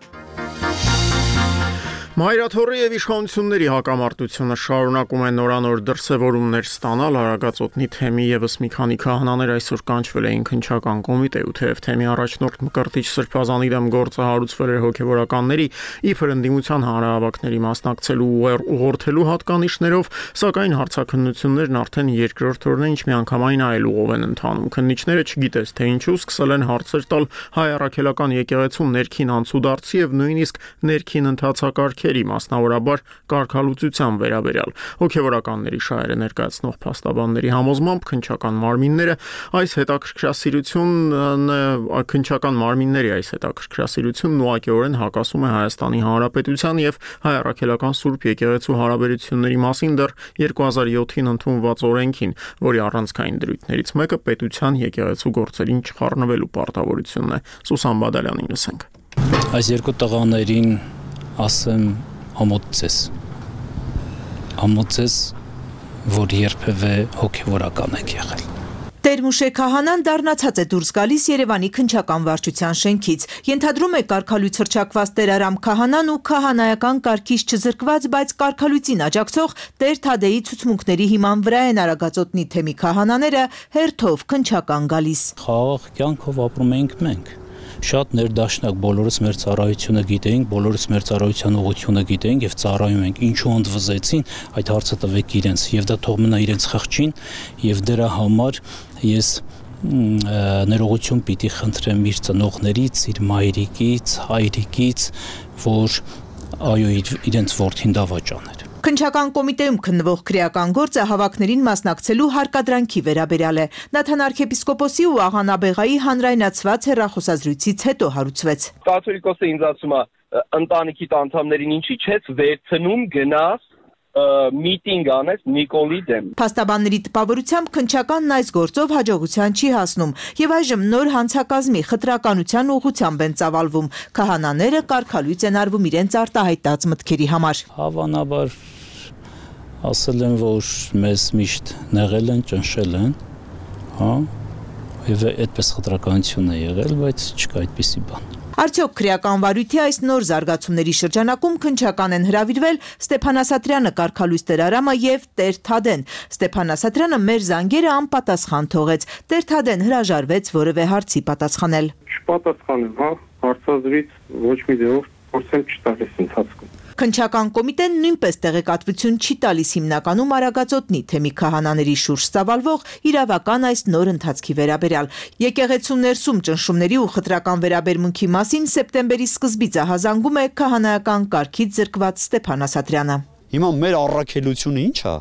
Մայրաթորի եւ իշխանությունների հակամարտությունը շարունակում է նորանոր դրսևորումներ ստանալ։ Արագածոտնի թեմի եւս մի քանի քահանաներ այսօր կանչվել էին քննչական կոմիտե, ու թեև թեմի առաջնորդ Մկրտիչ Սրբազանի դեմ գործը հարուցվել էր հոգեվորականների իբր ընդդիմության հանրահավաքների մասնակցելու ու ուղղորդելու հատկանիշներով, սակայն հարցաքննություններն արդեն երկրորդ օրն է, ինչ միանգամայն այլ ուղով են ընթանում։ Քննիչները չգիտես թե ինչու սկսել են հարցեր տալ հայ առաքելական եկեղեցու ներքին անցուդարձի եւ նույնիսկ ներքին ընթացակարգ մասնավորաբար կարգալուծության վերաբերյալ։ Հոգևորականների շահերը ներկայացնող փաստաբանների համոզմամբ քննչական մարմինների այս հետաքրքրասիրությունն ուղղակիորեն հակասում է Հայաստանի Հանրապետության եւ Հայ առաքելական Սուրբ եկեղեցու հարաբերությունների մասին դեռ 2007-ին ընդունված օրենքին, որի առանցքային դրույթներից մեկը պետության եկեղեցու գործերին չխառնվելու պարտավորությունն է։ Սուսան Բադալյանին լսենք։ Այս երկու տղաներին ասեմ ամոթես, որ երբևէ հոգևորական եք եղել։ Տեր-Մուշե քահանան դառնացած է դուրս գալիս Երևանի քննչական վարչության շենքից։ Ենթադրում է կարգալույց հռչակված Տեր Արամ քահանան ու քահանայական կարգից չզրկված, բայց կարգալույցին աջակցող Տեր Թադեի ցուցմունքների հիման վրա են Արագածոտնի թեմի քահանաները հերթով քննչական գալիս։ Խաղաղ կյանքով ապրում էինք մենք։ Շատ ներդաշնակ բոլորս մեր ծառայությունը գիտեինք, բոլորս մեր ծառայության ուղղությունը գիտեինք եւ ծառայում ենք։ Ինչու ընդվզեցին, այդ հարցը տվեք իրենց եւ դա թող մնա իրենց խղճին եւ դրա համար ես ներողություն պիտի խնդրեմ իր ծնողներից, իր մայրիկից, հայրիկից, որ այո իրենց որդին դավաճ աներ։ Քննչական կոմիտեում քննվող քրեական գործը հավաքներին մասնակցելու հարկադրանքի վերաբերյալ է։ Նաթան arczepiskopos-ի ու աղանաբեղայի հանրայնացված հեռախոսազրույցից հետո հարուցվեց։ Կաթոլիկոսը ինձ ասում է ընտանիքի անդամներին ինչի չես վերցնում գնաս միտինգ անես Նիկոլի դեմ։ Փաստաբանների տպավորությամբ քննչականն այս գործով հաջողության չի հասնում եւ այժմ նոր հանցակազմի խտրականության ուղղությամբ են ծավալվում։ Քահանաները կարգալույց են արվում իրենց արտահայտած մտքերի համար։ Հավանաբար ասել են, որ մեզ միշտ նեղել են, ճնշել են, հա, եւ այդպես խտրականություն է եղել, բայց չկա այդպիսի բան։ Արդյոք քրեական վարույթի այս նոր զարգացումների շրջանակում քննչական են հրավիրվել Ստեփան Ասատրյանը, կարգալույց Տեր Արամը եւ Տեր Թադեն։ Ստեփան Ասատրյանը մեր զանգերը անպատասխան թողեց։ Տեր Թադեն հրաժարվեց որևէ հարցի պատասխանել։ Չպատասխանեմ, հա, հարցազրույց ոչ մի ձևով փորձեմ չտալիս ընթացքում։ Քննչական կոմիտեն նույնպես տեղեկատվություն չի տալիս հիմնականում Արագածոտնի թեմի քահանաների շուրջ ծավալվող իրավական այս նոր ընթացքի վերաբերյալ։ Եկեղեցու ներսում ճնշումների ու խտրական վերաբերմունքի մասին սեպտեմբերի սկզբից ահազանգում է քահանայական կարգից զրկված Ստեփան Ասատրյանը։ Հիմա մեր առաքելությունը ի՞նչ է։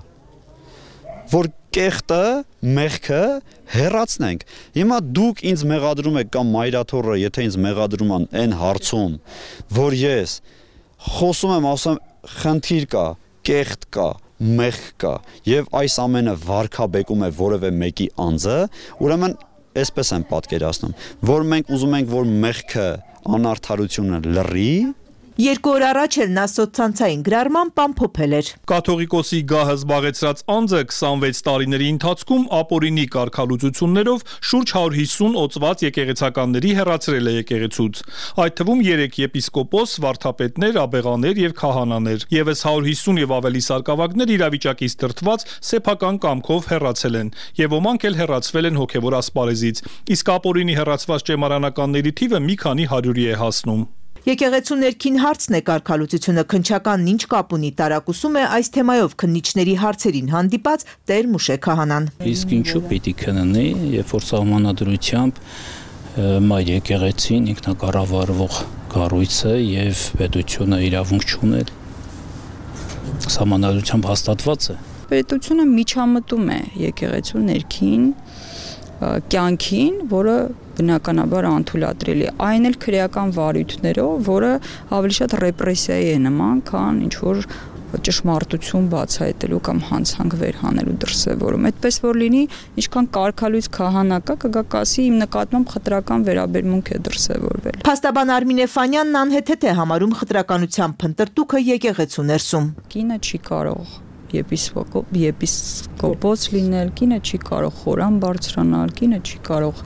Որ կեղտը, մեղքը հեռացնենք։ Հիմա դուք ինձ մեղադրում եք կամ Մայրաթորը, եթե ինձ մեղադրում են այն հարցում, որ ես խոսում եմ, ասում խնդիր կա, կեղտ կա, մեղք կա եւ այս ամենը վարկաբեկում է որևէ մեկի անձը, ուրեմն այսպես եմ պատկերացնում, որ մենք ուզում ենք, որ մեղքը, անարդարությունը լռի 2 օր առաջ էլ նա սոցցանցային գրառմամբ ամփոփել էր. Կաթողիկոսի գահը զբաղեցրած անձը 26 տարիների ընթացքում ապօրինի կարգալուծություններով շուրջ 150 օծված եկեղեցականների հեռացրել է եկեղեցուց, այդ թվում 3 եպիսկոպոս, վարդապետներ, աբեղաներ եւ քահանաներ, եւս 150 եւ ավելի սարկավագներ իրավիճակից դրդված սեփական կամքով հեռացել են, եւ ոմանք էլ հեռացվել են հոգեվոր ասպարեզից, իսկ ապօրինի հեռացված ճեմարանականների թիվը մի քանի հարյուրի է հասնում։ Եկեղեցու ներքին հարցն է կարգալուծությունը քննչականն ինչ կապ ունի տարակուսում է այս թեմայով քննիչների հարցերին հանդիպած Տեր Մուշե քահանան։ Իսկ ինչու պիտի քննի, երբ որ սահմանադրությամբ մայր եկեղեցին ինքնակառավարվող կառույց է եւ պետությունը իրավունք չուներ, սահմանադրությամբ հաստատված է։ Պետությունը միջամտում է եկեղեցու ներքին կյանքին, որը բնականաբար անթույլատրելի է, այն էլ քրեական վարույթներով, որը ավելի շատ ռեպրեսիայի է նման, քան ինչ որ ճշմարտություն բացահայտելու կամ հանցանք վերհանելու դրսևորում։ Այդպես որ լինի, ինչքան կարգալույծ քահանա կա, կգակասի իմ նկատմամբ խտրական վերաբերմունք է դրսևորվել։ Փաստաբան Արմինե Ֆանյանն անհեթեթ է համարում խտրականության փնտրտուքը եկեղեցու ներսում։ Կինը չի կարող եպիսկոպոս լինել, կինը չի կարող խորան բարձրանալ, կինը չի կարող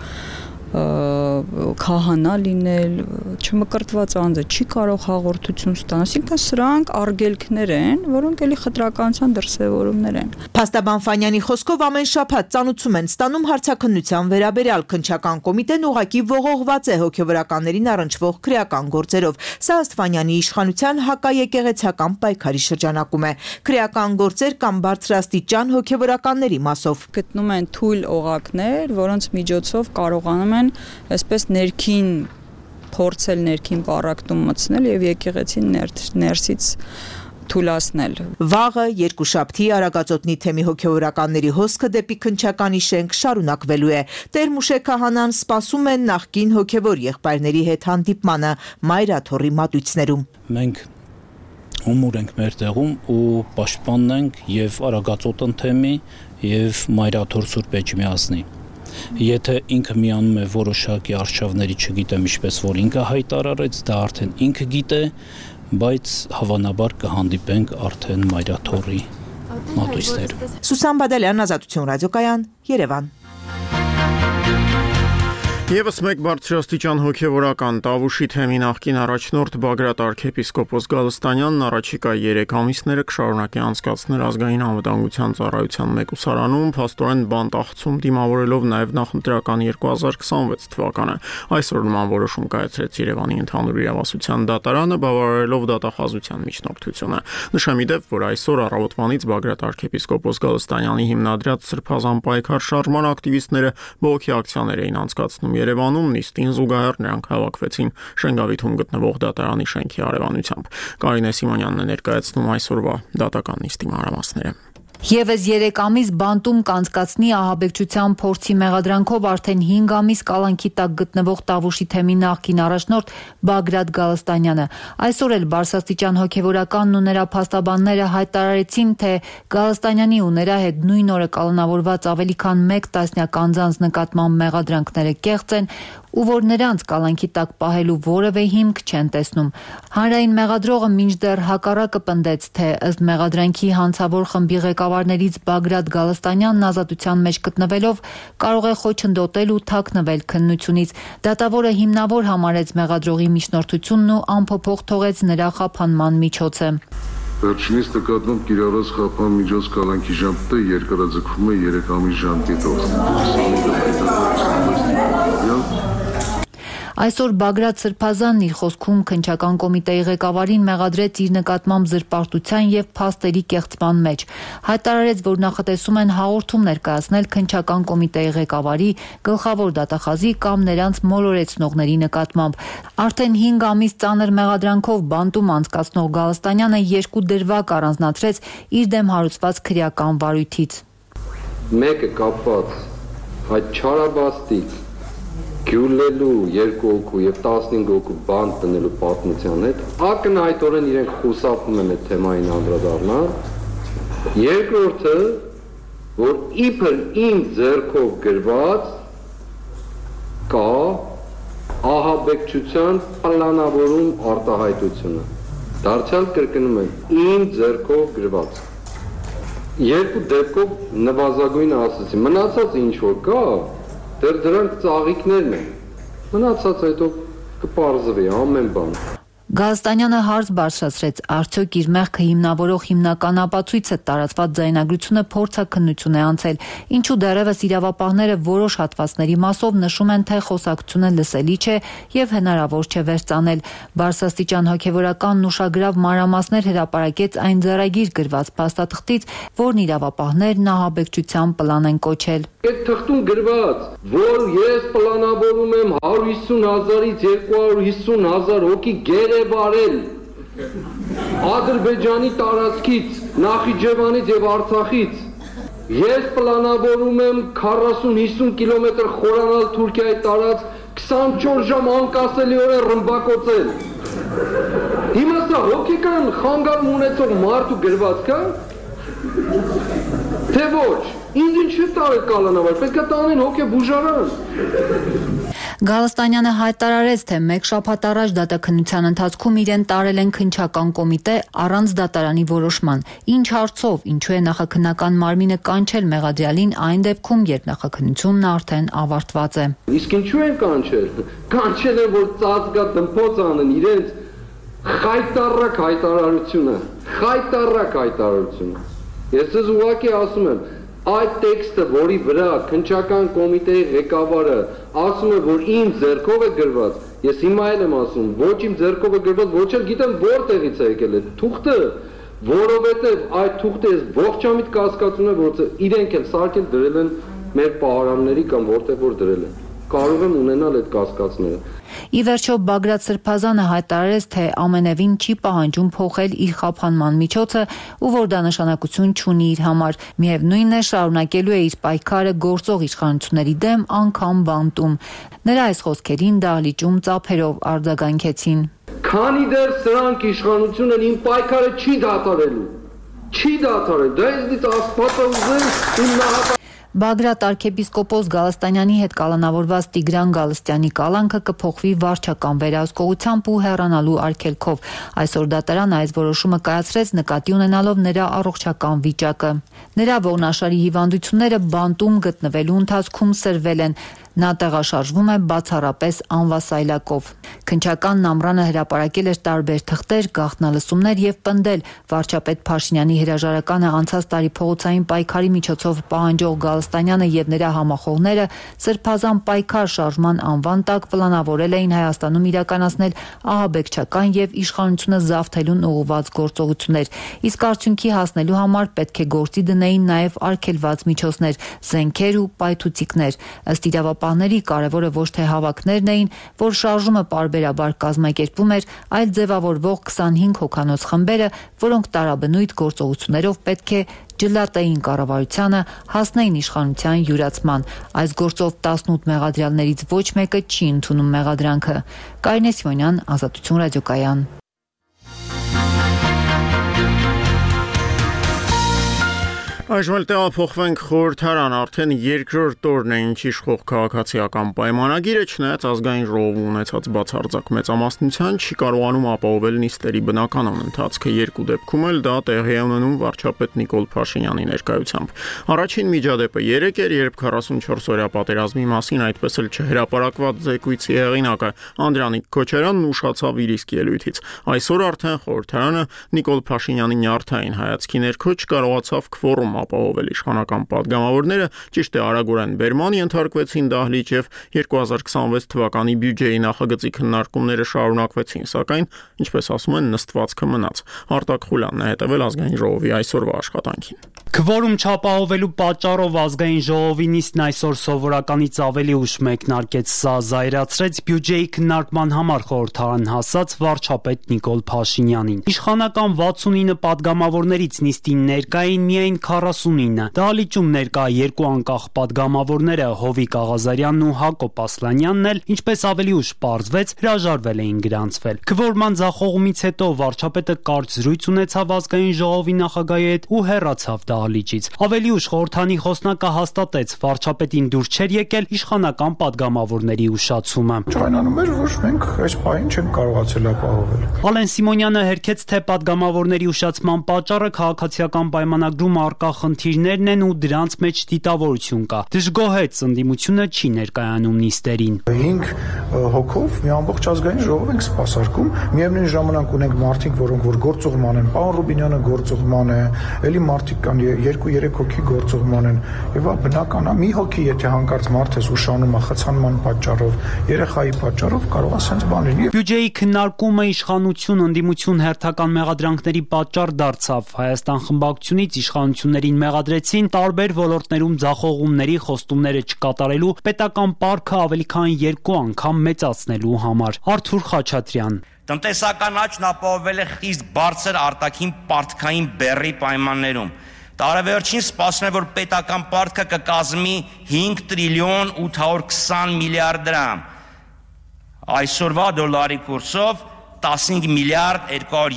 քահանա լինել, չմկրտված անձը չի կարող հաղորդություն ստանալ, այսինքն սրանք արգելքներ են, որոնք էլի խտրականության դրսևորումներ են։ Փաստաբան Ֆանյանի խոսքով ամեն շաբաթ ծանուցում են ստանում հարցաքննության վերաբերյալ քննչական կոմիտեն ուղղակի ողողված է հոգևորականներին առնչվող քրեական գործերով։ Սա ըստ Ֆանյանի իշխանության հակաեկեղեցական պայքարի շրջանակում է։ Քրեական գործեր կամ բարձրաստիճան հոգևորականների մասով գտնում են թույլ օղակներ, որոնց միջոցով կարողանում են այսպես ներքին փորձել ներքին պարակտում մտցնել եւ եկեղեցին ներսից թույլացնել։ Վաղը երկուշաբթի Արագածոտնի թեմի հոգևորականների հոսքը դեպի քննչականի շենք շարունակվելու է։ Տեր Մուշե քահանան սպասում են նախկին հոգևոր եղբայրների հետ հանդիպմանը Մայրաթորի մատույցներում։ Մենք հումոր ենք մեր տեղում ու պաշտպանն ենք եւ Արագածոտն թեմի եւ Մայրաթոր Սուրբ Էջմիածնի։ Եթե ինքը միանում է որոշակի արշավների, չգիտեմ ինչպես որ ինքը հայտարարեց, դա արդեն ինքը գիտե, բայց հավանաբար կհանդիպենք արդեն Մայրաթորի մատույցներում։ Սուսան Բադալյան, Ազատություն ռադիոկայան, Երևան։ Եվս մեկ բարձրաստիճան հոգևորական Տավուշի թեմի նախկին առաջնորդ Բագրատ arczepiskopos Գալստանյանն առաջիկա 3 ամիսները կշարունակի անցկացնել ազգային անվտանգության ծառայության մեկուսարանում, փաստորեն բանտախցում դիմավորելով նաև նախընտրական 2026 թվականը։ Այսօր նման որոշում կայացրեց Երևանի ընդհանուր իրավասության դատարանը, բավարարելով դատախազության միջնորդությունը։ Նշեմ ի դեպ, որ այսօր առավոտվանից Բագրատ arczepiskopos Գալստանյանի հիմնադրած Սրբազան պայքար շարժման ակտիվիստները բողոքի ակցիաներ էին անցկացնում Երևանում, նիստին զուգահեռ նրանք հավաքվեցին Շենգավիթում գտնվող դատարանի շենքի արևանությամբ։ Կարինե Սիմոնյանն է ներկայացնում այսօրվա դատական նիստի մանրամասները։ Եվս 3 ամիս բանտում կանցկացնի ահաբեկչության փորձի մեղադրանքով արդեն 5 ամիս կալանքի տակ գտնվող Տավուշի թեմի նախկին առաջնորդ Բագրատ Գալստանյանը։ Այսօր էլ բարձրաստիճան հոգևորականն ու նրա փաստաբանները հայտարարեցին, թե Գալստանյանի ու նրա հետ նույն օրը կալանավորված ավելի քան 1 տասնյակ անձանց նկատմամբ մեղադրանքները կեղծ են ու որ նրանց կալանքի տակ պահելու որևէ հիմք չեն տեսնում։ Հանրային մեղադրողը մինչդեռ հակառակը պնդեց, թե ըստ մեղադրանքի հանցավոր խմբի ղեկավարներից Բագրատ Գալստանյանն ազատության մեջ գտնվելով կարող է խոչընդոտել ու թաքնվել քննությունից։ Դատավորը հիմնավոր համարեց մեղադրողի միջնորդությունն ու անփոփոխ թողեց նրա խափանման միջոցը։ Վերջինիս նկատմամբ կիրառած խափան միջոց կալանքի ժամկետը երկարաձգվում է 3 ամիս ժամկետով։ Այսօր Բագրատ Սրբազանն իր խոսքում քննչական կոմիտեի ղեկավարին մեղադրեց իր նկատմամբ զրպարտության եւ փաստերի կեղծման մեջ։ Հայտարարեց, որ նախատեսում են հաղորդում ներկայացնել քննչական կոմիտեի ղեկավարի, գլխավոր դատախազի կամ նրանց մոլորեցնողների նկատմամբ։ Արդեն 5 ամիս ծանր մեղադրանքով բանտում անցկացնող Գալստանյանը 2 դրվագ առանձնացրեց իր դեմ հարուցված քրեական վարույթից։ Մեկը կապված այդ չարաբաստիկ Գյուլելու 2 հոգու եւ 15 հոգու բանտ տնելու պատմության հետ ակնհայտորեն իրենք խուսափում են այդ թեմային անդրադառնալ։ Երկրորդը, որ իբր իմ ձեռքով գրված կա ահաբեկչության պլանավորում արտահայտությունը։ Դարձյալ կրկնում եմ, իմ ձեռքով գրված։ Երկու դեպքով նվազագույնը ասացի, մնացած ինչ որ կա, դեռ դրանք ծաղիկներն են։ Մնացած հետո կպարզվի ամեն բան։ Գալստանյանը հարց բարձրացրեց, արդյոք իր մեղքը հիմնավորող հիմնական ապացույցը տարածված ձայնագրությունը փորձաքննություն է անցել, ինչու դեռևս իրավապահները որոշ հատվածների մասով նշում են, թե խոսակցությունը լսելի չէ եւ հնարավոր չէ վերցանել։ Բարձրաստիճան հոգեվորական ուշագրավ մանրամասներ հրապարակեց այն ձեռագիր գրված փաստաթղթից, որն իրավապահներն ահաբեկչության պլան են կոչել։ Այդ թղթում գրված, որ ես պլանավորում եմ 150,000-ից 250,000 հոգի գերեվարել Ադրբեջանի տարածքից, Նախիջևանից եւ Արցախից։ Ես պլանավորում եմ 40-50 կիլոմետր խորանալ Թուրքիայի տարածք 24 ժամ անկասելիորեն ռմբակոծել։ Հիմա սա հոգեկան խանգարում ունեցող մարդու գրված կա։ Թե ոչ, ինձ ինչ է տարել կալանավար, պետք է տանեն հոգեբուժարան։ Գալստանյանը հայտարարեց, թե մեկ շաբաթ առաջ դատաքննության ընթացքում իրեն տարել են քննչական կոմիտե առանց դատարանի որոշման։ Ինչ հարցով, ինչու է նախաքննական մարմինը կանչել մեղադրյալին այն դեպքում, երբ նախաքննությունն արդեն ավարտված է։ Իսկ ինչու են կանչել։ Կանչել են, որ ծածկա դմփոց անեն իրենց խայտարակ հայտարարությունը։ Ես ձեզ ուղղակի ասում եմ, այդ տեքստը, որի վրա քննչական կոմիտեի ղեկավարը ասում է, որ իմ ձեռքով է գրված, ես հիմա էլ եմ ասում, ոչ իմ ձեռքով է գրված, ոչ էլ գիտեմ որտեղից է եկել այդ թուղթը, որովհետև այդ թուղթը ես ողջամիտ կասկածում եմ, որ իրենք էլ սարքել դրել են մեր պահարանների կամ որտեղ որ դրել են։ Կարող եմ ունենալ այդ կասկածները։ Ի վերջո Բագրատ Սրբազանը հայտարարեց, թե ամենևին չի պահանջում փոխել իր խափանման միջոցը ու որ դա նշանակություն չունի իր համար։ Միևնույնն է, շարունակելու է իր պայքարը գործող իշխանությունների դեմ անգամ բանտում։ Նրա այս խոսքերին դահլիճում ծափերով արձագանքեցին։ Քանի դեռ սրանք իշխանություն են, իմ պայքարը չի դադարելու։ Չի դադարել։ Դա ինձ Աստված ուզել իմ նահատակ Բագրատ arczepiskopos Գալստանյանի հետ կալանավորված Տիգրան Գալստյանի կալանքը կփոխվի վարչական վերահսկողությամբ ու հեռանալու արգելքով։ Այսօր դատարանը այս որոշումը կայացրեց նկատի ունենալով նրա առողջական վիճակը։ Նրա ողնաշարի հիվանդությունները բանտում գտնվելու ընթացքում սրվել են։ Նա տեղաշարժվում է բացառապես անվասայլակով։ Քննչականն ամռանը հրապարակել էր տարբեր թղթեր, գաղտնալսումներ եւ պնդել վարչապետ Փաշինյանի հրաժարականը անցած տարի փողոցային պայքարի միջոցով պահանջող Գալստանյանը եւ նրա համախոհները Սրբազան պայքար շարժման անվան տակ պլանավորել էին Հայաստանում իրականացնել ահաբեկչական եւ իշխանությունը զավթելուն ուղղված գործողություններ։ Իսկ արդյունքի հասնելու համար պետք է գործի դնեին նաեւ արգելված միջոցներ, զենքեր ու պայթուցիկներ։ Ըստ իրավապահների կարևորը ոչ թե հավաքներն էին, որ շարժումը պարբերաբար կազմակերպում էր, այլ ձևավորվող 25 հոգանոց խմբերը, որոնք տարաբնույթ գործողություններով պետք է ջլատային կառավարությանը հասնեին իշխանության յուրացման։ Այս գործով 18 մեղադրյալներից ոչ մեկը չի ընդունում մեղադրանքը։ Կարինե Սիմոնյան, Ազատություն ռադիոկայան։ Այժմ էլ տեղափոխվենք խորհրդարան, արդեն երկրորդ օրն է ինչ իշխող քաղաքացիական պայմանագիրը, չնայած ազգային ժողովում ունեցած բացարձակ մեծամասնության չի կարողանում ապահովել նիստերի բնականon ընթացքը, երկու դեպքում էլ դա տեղի է ունենում վարչապետ Նիկոլ Փաշինյանի ներկայությամբ։ Առաջին միջադեպը 3 էր, երբ 44-օրյա պատերազմի մասին այդպես էլ չհրապարակված զեկույցի հեղինակը Անդրանիկ Քոչարյանն ուշացավ իր իսկ ելույթից։ Այսօր արդեն խորհրդարանը Նիկոլ Փաշինյանի նյարդային հայացքի ներքո չկարողացավ քվորում ապահովել իշխանական падգամավորները ճիշտ է արագորեն բերման ենթարկվեցին դահլիճ եւ 2026 թվականի բյուջեի նախագծի քննարկումները շարունակվեցին, սակայն ինչպես ասում են նստվածքը մնաց։ Արտակ Խուլյանն է հետևել ազգային ժողովի այսօրվա աշխատանքին։ Քվորում չապահովելու պատճառով ազգային ժողովի նիստն այսօր սովորականից ավելի ուշ մեկնարկեց, սա զայրացրեց բյուջեի քննարկման համար խորհրդարան հասած վարչապետ Նիկոլ Փաշինյանին։ Իշխանական 69 падգամավորներից նիստին ներկա էին միայն 49, դահլիճում ներկա երկու անկախ պատգամավորները Հովիկ Աղազարյանն ու Հակոբ Ասլանյանն էլ, ինչպես ավելի ուշ պարզվեց, հրաժարվել էին գրանցվել։ Քվորման ձախողումից հետո վարչապետը կարճ զրույց ունեցավ ազգային ժողովի նախագահի հետ ու հեռացավ դահլիճից։ Ավելի ուշ խորհրդանի խոսնակը հաստատեց, վարչապետին դուր չէր եկել իշխանական պատգամավորների ուշացումը։ Ճանանում էր, որ մենք այս պահին չենք կարողացել ապահովել։ Ալեն Սիմոնյանը հերքեց, թե պատգամավորների ուշացման պատճառը քաղաքացիական պայմանագրում առկա խնդիրներն են ու դրանց մեջ դիտավորություն կա։ Դժգոհեց, ընդդիմությունը չի ներկայանում նիստերին։ 5 հոգով մի ամբողջ ազգային ժողով ենք սպասարկում, միևնույն ժամանակ ունենք մարդիկ, որոնք որ գործուղման են, պարոն Ռուբինյանը գործուղման է, էլի մարդիկ կան 2-3 հոգի գործուղման են, եւ բնական է, մի հոգի եթե հանկարծ մարդ ես ուշանում է խցանման պատճառով, երեխայի պատճառով կարող է sense բան լինի։ Բյուջեի քննարկումը իշխանություն ընդդիմություն հերթական մեղադրանքների պատճառ դարձավ։ Հայաստան խմբակցությունից իշխանություններին մեղադրեցին տարբեր ոլորտներում ձախողումների խոստումները չկատարելու, պետական պարտքը ավելի քան 2 անգամ մեծացնելու համար։ Արթուր Խաչատրյան Տնտեսական աճն ապահովել է խիստ բարձր արտաքին պարտքային բեռի պայմաններում։ Տարեվերջին սպասվում է, որ պետական պարտքը կկազմի 5 տրիլիոն 820 միլիարդ դրամ։ Այսօրվա դոլարի կուրսով 15 միլիարդ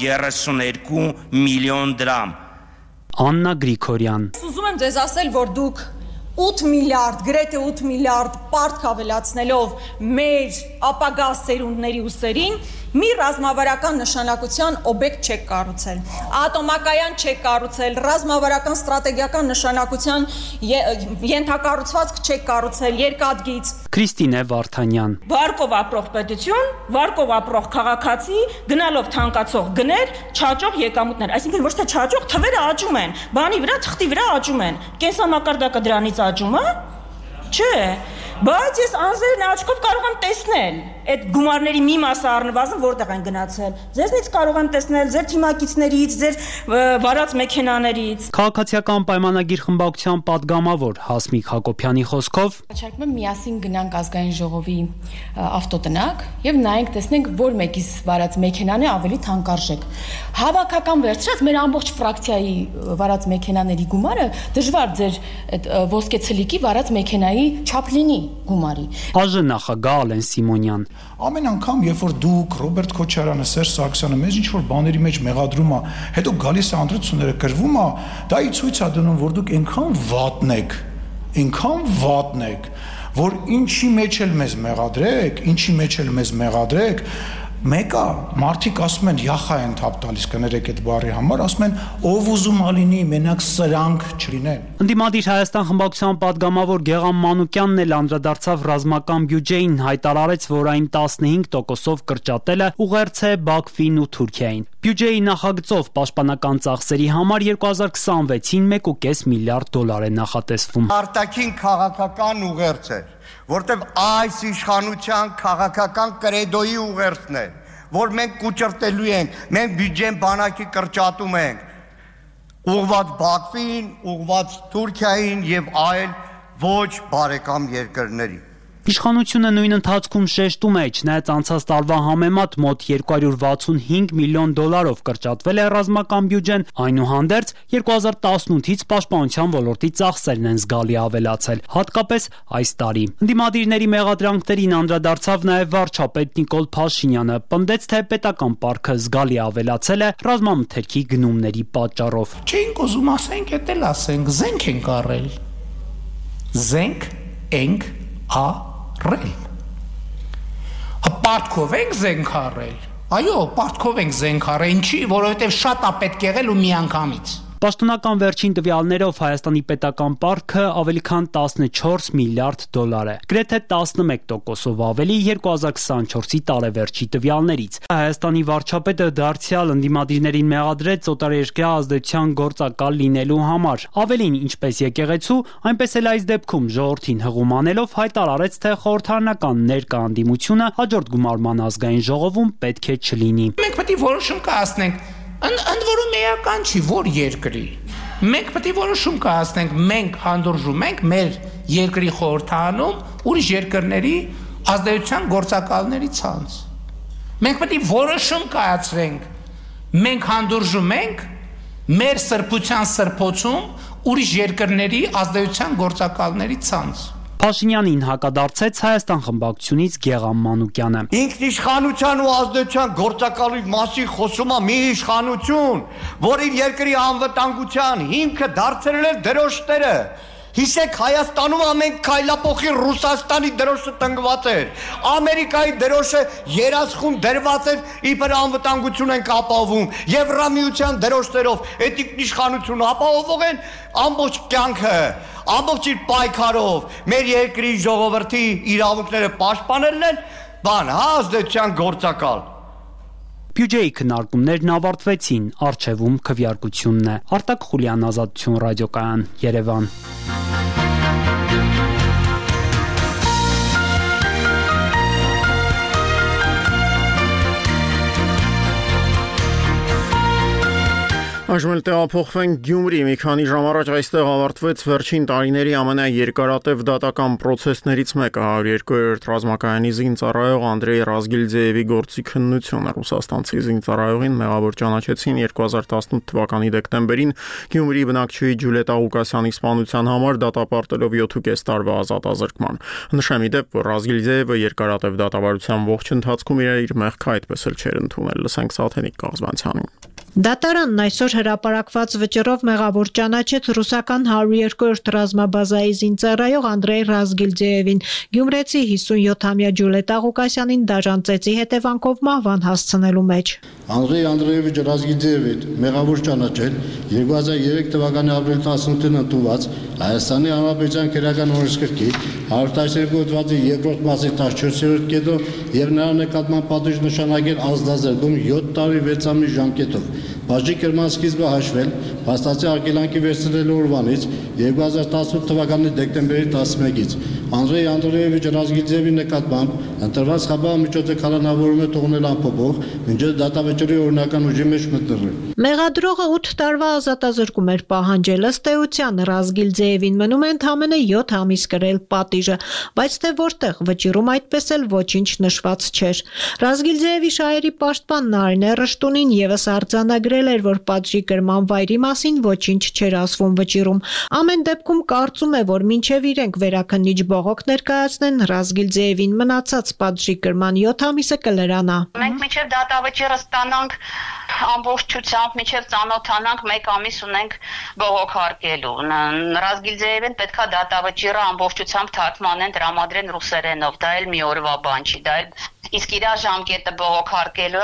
232 միլիոն դրամ։ Աննա Գրիգորյան Ուզում եմ ձեզ ասել, որ դուք 8 միլիարդ, գրեթե 8 միլիարդ պարտք ավելացնելով մեր ապագա սերունդների ուսերին մի ռազմավարական նշանակության օբյեկտ չեք կառուցել, ատոմակայան չեք կառուցել, ռազմավարական ստրատեգիական նշանակության ենթակառուցվածք չեք կառուցել, երկաթգիծ։ Քրիստինե Վարդանյան Վարկով ապրող պետություն, վարկով ապրող քաղաքացի, գնալով թանկացող գներ, չաճող եկամուտներ, այսինքն ոչ թե չաճող, թվերը աճում են, բանի վրա, թղթի վրա աճում են, կենսամակարդակը դրանից աճում է, չէ, բայց ես անձերն աչքով կարող եմ տեսնել այդ գումարների մի մասը առնվազն որտեղ են գնացել։ Ձեզնից կարող եմ տեսնել ձեր թիմակիցներից, ձեր վարած մեքենաներից։ Քաղաքացիական պայմանագիր խմբակցության падգամավոր Հասմիկ Հակոբյանի խոսքով Առաջարկում եմ միասին գնանք ազգային ժողովի ավտոտնակ եւ նայենք տեսնենք որ մեկից վարած մեքենան է ավելի թանկարժեք։ Հավաքական վերցրած մեր ամբողջ ֆրակցիայի վարած մեքենաների գումարը դժվար ձեր այդ ոսկե ցլիկի վարած մեքենայի չափ լինի գումարի։ ԱԺ նախագահ Ալեն Սիմոնյան Ամեն անգամ, երբ որ դուք, Ռոբերտ Քոչարյանը, Սերժ Սարգսյանը մեզ ինչ-որ բաների մեջ մեղադրում է, հետո գալիս է ընտրությունները կրվում է, դա ի ցույց է դնում, որ դուք այնքան վատն եք, որ ինչի մեջ էլ մեզ մեղադրեք, մեկը մարդիկ ասում են յախա են թափ տալիս կներեք այդ բառի համար, ասում են ով ուզում ալինի, մենակ սրանք չլինեն։ Ընդդիմադիր Հայաստան խմբակցության падգամավոր Գեղամ Մանուկյանն էլ անդրադարձավ ռազմական բյուջեին, հայտարարեց, որ այն 15%-ով կրճատելը ուղերձ է Բաքվին ու Թուրքիային։ Բյուջեի նախագծով պաշտպանական ծախսերի համար 2026-ին 1.5 միլիարդ դոլար է նախատեսվում։ Արտաքին քաղաքական ուղերձ է, որտեղ այս իշխանության քաղաքական կրեդոյի ուղերձն է, որ մենք կուճրտելու ենք, մենք բյուջեն բանակի կրճատում ենք, ուղղված Բաքվին, ուղղված Թուրքիային եւ այլ ոչ բարեկամ երկրների։ Իշխանությունը նույն ընթացքում շեշտում է, չնայած անցած տարվա համեմատ մոտ 265 միլիոն դոլարով կրճատվել է ռազմական բյուջեն, այնուհանդերձ 2018-ից պաշտպանության ոլորտի ծախսերն են զգալի ավելացել, հատկապես այս տարի։ Ընդդիմադիրների մեղադրանքներին անդրադարձավ նաև վարչապետ Նիկոլ Փաշինյանը, պնդեց, թե պետական պարտքը զգալի ավելացել է ռազմամթերքի գնումների պատճառով։ Չէինք ուզում ասենք, էդ էլ ասենք, զենք ենք առել։ Զենք ենք առել։ Պարտքով ենք զենք առել։ Այո, պարտքով ենք զենք առել, ինչի, որովհետև շատ է պետք եղել ու միանգամից։ Պաշտոնական վերջին տվյալներով Հայաստանի պետական պարտքը ավելի քան 14 միլիարդ դոլար է, գրեթե 11%-ով ավելի 2024-ի տարեվերջի տվյալներից։ Հայաստանի վարչապետը դարձյալ ընդդիմադիրներին մեղադրեց օտարերկրյա ազդեցության գործակալ լինելու համար։ Ավելին, ինչպես եկեղեցու, այնպես էլ այս դեպքում ժողովրդին հղում անելով հայտարարեց, թե խորհրդարանական ներկա ընդդիմությունը հաջորդ գումարման ազգային ժողովում պետք է չլինի։ Մենք պետք է որոշում կայացնենք Ընդ որում էական չի, որ երկրի։ Մենք պետք է որոշում կայացնենք, մենք հանդուրժում ենք մեր երկրի խորհրդանում ուրիշ երկրների ազդեցության գործակալների ցանց։ Մենք պետք է որոշում կայացրենք, մենք հանդուրժում ենք մեր սրբության սրբոցում ուրիշ երկրների ազդեցության գործակալների ցանց։ Փաշինյանին հակադարձեց Հայաստան խմբակցությունից Գեղամ Մանուկյանը։ Ինքնիշխանության ու ազդեցության գործակալի մասին խոսում է մի իշխանություն, որին երկրի անվտանգության հիմքը դարձրել են դրոշները։ Հիշեք Հայաստանում ամեն քայլափոխի Ռուսաստանի դրոշը տնկված էր, Ամերիկայի դրոշը երասխուն դրված էր, իբր անվտանգություն ենք ապահովում, Եվրամիության դրոշներով, էթնիկ իշխանություն ապահովող են ամբողջ կյանքը, ամբողջ իր պայքարով, մեր երկրի ժողովրդի իրավունքները պաշտպանելն են, ազդեցության գործակալ։ Բյուջեի քննարկումներն ավարտվեցին, առջևում քվեարկությունն է։ Արտակ Խուլյան, Ազատություն ռադիոկայան, Երևան։ Այժմ էլ տեղափոխվենք Գյումրի։ Մի քանի ժամ առաջ այստեղ ավարտվեց վերջին տարիների ամենաերկարատև դատական պրոցեսներից մեկը 102-րդ ռազմակայանի զինծառայող Անդրեյ Ռազգիլձեևի գործի քննությունը։ Ռուսաստանցի զինծառայողին մեղավոր ճանաչեցին 2018 թվականի դեկտեմբերին Գյումրի բնակչուհի Ջուլիետա Ղուկասյանի սպանության համար դատապարտելով 7.5 տարվա ազատազրկման։ Նշեմ ի դեպ, որ Ռազգիլձեևը երկարատև դատավարության ողջ ընթացքում իր մեղքը այդպես էլ չէր ընդունել։ Լսենք Սաթենիկ Կաղզբանցյանին։ Դատարանն այսօր հրապարակված վճռով մեղավոր ճանաչեց ռուսական 102-րդ ռազմաբազայի զինծառայող Անդրեյ Ռազգիլձեևին։ Գյումրեցի 57-ամյա Ջուլիետա Ղուկասյանին դաժան ծեծի հետևանքով մահվան հասցնելու մեջ։ Անդրեյ Անդրեևիչ Ռազգիլձեևին մեղավոր ճանաչել 2003 թվականի ապրիլի 18-ին ընդունված Հայաստանի Հանրապետության քրեական օրենսգրքի 112 հոդվածի երկրորդ մասի 14-րդ կետով եւ նրա նկատմամբ պատժ նշանակել ազատազրկում 7 տարի 6 ամիս ժամկետով։ Բաժի կրման սկիզբը հաշվել փաստացի արգելանքի վերցնելու օրվանից 2018 թվականի դեկտեմբերի 11-ից Անդրեյ Անդրեևիչ Ռազգիլձեևի նկատմամբ ընտրված խաբահ միջոցը կալանավորում է թողնել անփոփոխ, մինչև դատավճռի օրինական ուժի մեջ մտնելու։ Մեղադրողը 8 տարվա ազատազրկում էր պահանջել, ըստ էության Ռազգիլձեևին մնում է ընդամենը 7 ամիս կրել պատիժը, բայց թե որտեղ վճիռում այդպես էլ ոչինչ նշված չէր։ Ռազգիլձեևի շահերի պաշտպան Նարինե Ռշտունին եւս արձանագրել էր, որ պատժի կրման վայրի մասին ոչինչ չէր ասվում վճիռում։ Ամեն դեպքում կարծում է, որ մինչև իրենք վերաքննիչ բողոք ներկայացնեն Ռազգիլձեևին մնացած պատժի կրման 7 ամիսը կլրանա։ Մենք մինչև դատավճիռը ստանանք ամբողջությամբ, մինչև ծանոթանանք 1 ամիս ունենք բողոք հարկելու։ Ռազգիլձեևին պետքա դատավճիռը ամբողջությամբ թարգմանեն, տրամադրեն ռուսերենով, դա էլ մի օրվա բան չի, դա իսկ իր ժամկետը բողոք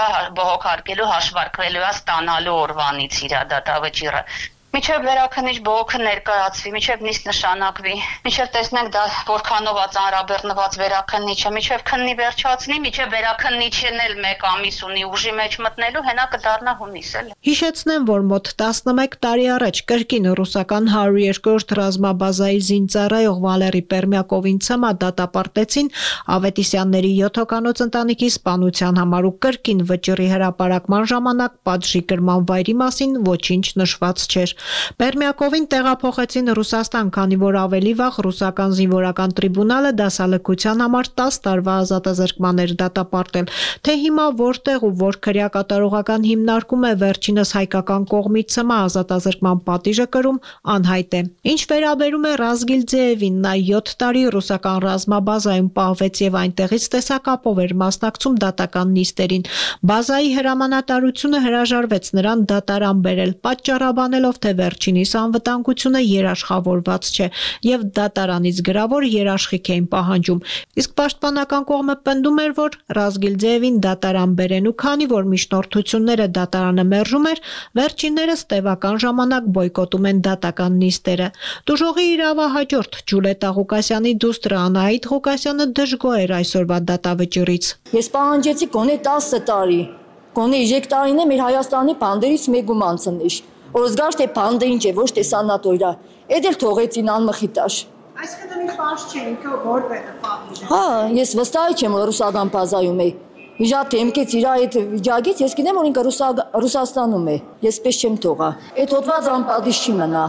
հարկելու հաշվարկվելու է ստանալու օրվանից իր դատավճիռը։ Միջև վերաքննիչ բողոքը ներկայացվի, միջև նիստ նշանակվի, միջև տեսնենք դա որքանով է ծանրաբեռնված վերաքննիչը, միջև քննի վերջացնի, միջև վերաքննիչն էլ 1 ամիս ունի ուժի մեջ մտնելու, հենա կդառնա հունիս էլ։ Հիշեցնեմ, որ մոտ 11 տարի առաջ կրկին ռուսական 102-րդ ռազմաբազայի զինծառայող Վալերի Պերմյակովին ցմա դատապարտեցին Ավետիսյանների 7 հոգանոց ընտանիքի սպանության համար ու կրկին վճռի հրապարակման ժամանակ պատժի կրման վայրի մասին ոչինչ նշված չէր։ Պերմյակովին տեղափոխեցին Ռուսաստան, քանի որ ավելի վաղ ռուսական զինվորական տրիբունալը դասալքության համար 10 տարվա ազատազրկման էր դատապարտել։ Թե հիմա որտեղ ու որ քրեակատարողական հիմնարկում է վերջինս հայկական կողմից ցմա ազատազրկման պատիժը կրում, անհայտ է։ Ինչ վերաբերում է Ռազգիլձեևին, նա 7 տարի ռուսական ռազմաբազայում պահվեց եւ այնտեղից տեսակապով էր մասնակցում դատական նիստերին։ Բազայի հրամանատարությունը հրաժարվեց նրան դատարան բերել, պատճառաբանելով, թե վերջինիս անվտանգությունը երաշխավորված չէ եւ դատարանից գրավոր երաշխիք էին պահանջում։ Իսկ պաշտպանական կողմը պնդում էր, որ Ռազգիլձեևին դատարան բերեն ու քանի որ միջնորդությունները դատարանը մերժում էր, վերջիններս տևական ժամանակ բոյկոտում են դատական նիստերը։ Դժողի իրավահաջորդ Ջուլիետա Ղուկասյանի դուստր Անահիտ Ղուկասյանը դժգոհ էր այսօրվա դատավճռից։ Ես պահանջեցի գոնե 10 տարի, գոնե 3 տարին է մեր Հայաստանի բանդերից մեկում անցնիշ։ Օրզգաշ թե բանդը ինչ է, ոչ թե սանատորիա։ Էդ էլ թողեցին անմխիտաշ։ Այսինքն ինքը պաշտ չէ, ինքը որբեր է պատիժը։ Հա, ես վստահ չեմ, որ ռուսական բազայում է։ Իժա թեմքեց իր այդ վիճակից, ես գիտեմ, որ ինքը Ռուսաստանում է։ Ես պես չեմ թողա։ Այդ հոդված անպատիժ չի մնա։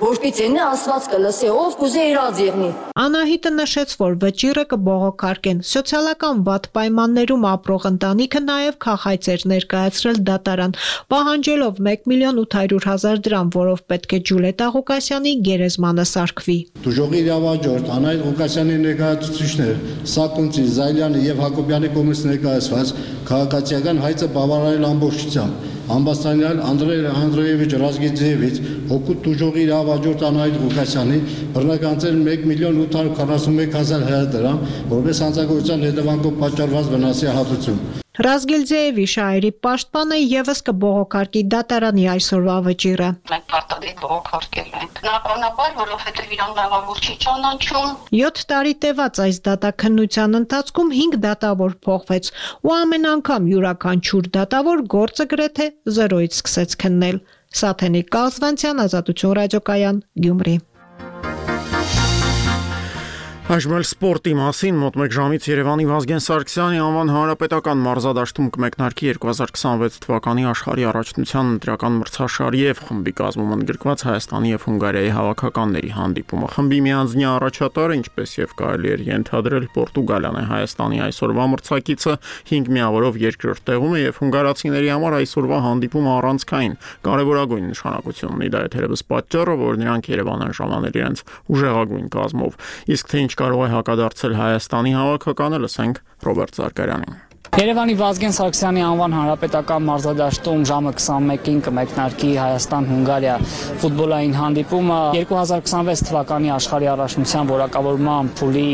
Որպեսզի Աստված կլսի, ով կուզե իր ածիղնի։ Անահիտը նշեց, որ վճիրը կբողոքարկեն։ Սոցիալական վատ պայմաններում ապրող ընտանիքը նաև քաղաքայցեր ներկայացրել դատարան, պահանջելով 1,800,000 դրամ, որով պետք է Ջուլիետա Ղուկասյանի գերեզմանը սարքվի։ Դժողի իրավաճորդ Անահիտ Ղուկասյանի ներկայացուցիչներ Սակունցի, Զայլյանի եւ Հակոբյանի կողմից ներկայացված քաղաքացիական հայցը բավարարել ամբողջությամբ։ Ամբաստանյան Անդրեյ Անդրեևիչ Ռազգիձեևիչ օգուտ դժողի իրավաճորդ Անահիտ Ղուկասյանի բռնականցել 1,841,000 դրամ, որպես հանցագործության հետևանքով պատճառված վնասի հատուցում։ Ռազգիլձեևի շահերի պաշտպանը եւս կբողոքարկի դատարանի այսօրվա վճիռը։ Մենք պարտադիր բողոքարկել ենք։ Բնականաբար, որովհետև իրան մեղավոր չի ճանաչում։ 7 տարի տևած այս դատաքննության ընթացքում 5 դատավոր փոխվեց, ու ամեն անգամ յուրաքանչյուր դատավոր գործը գրեթե 0-ից սկսեց քննել։ Սաթենիկ Կազվանցյան, Ազատություն ռադիոկայան, Գյումրի։ Այժմ սպորտի մասին մոտ 1 ժամից Երևանի Վազգեն Սարգսյանի անվան հանրապետական մարզադաշտում կմեկնարկի 2026 թվականի աշխարհի առաջնության ընտրական մրցաշարի եւ խմբի կազմում ընդգրկված Հայաստանի եւ Հունգարիայի հավաքականների հանդիպումը։ Խմբի միանձնյա առաջատարը, ինչպես եւ կարելի էր ենթադրել, Պորտուգալիան է Հայաստանի այսօրվա մրցակիցը 5 միավորով երկրորդ տեղում է եւ հունգարացիների համար այսօրվա հանդիպումը առանցքային կարևորագույն նշանակություն ունի։ Դա է թերևս պատճառը, որ նրանք Երևան են ժամանել իրենց ուժեղագույն կազմով։ Իսկ թե ինչ կարող է հակադարձել Հայաստանի հավաքականը, լսենք Ռոբերտ Զարգարյանին։ Երևանի Վազգեն Սարգսյանի անվան հանրապետական մարզադաշտում ժամը 21-ին կմեկնարկի Հայաստան-Հունգարիա ֆուտբոլային հանդիպումը 2026 թվականի աշխարհի առաջնության որակավորման փուլի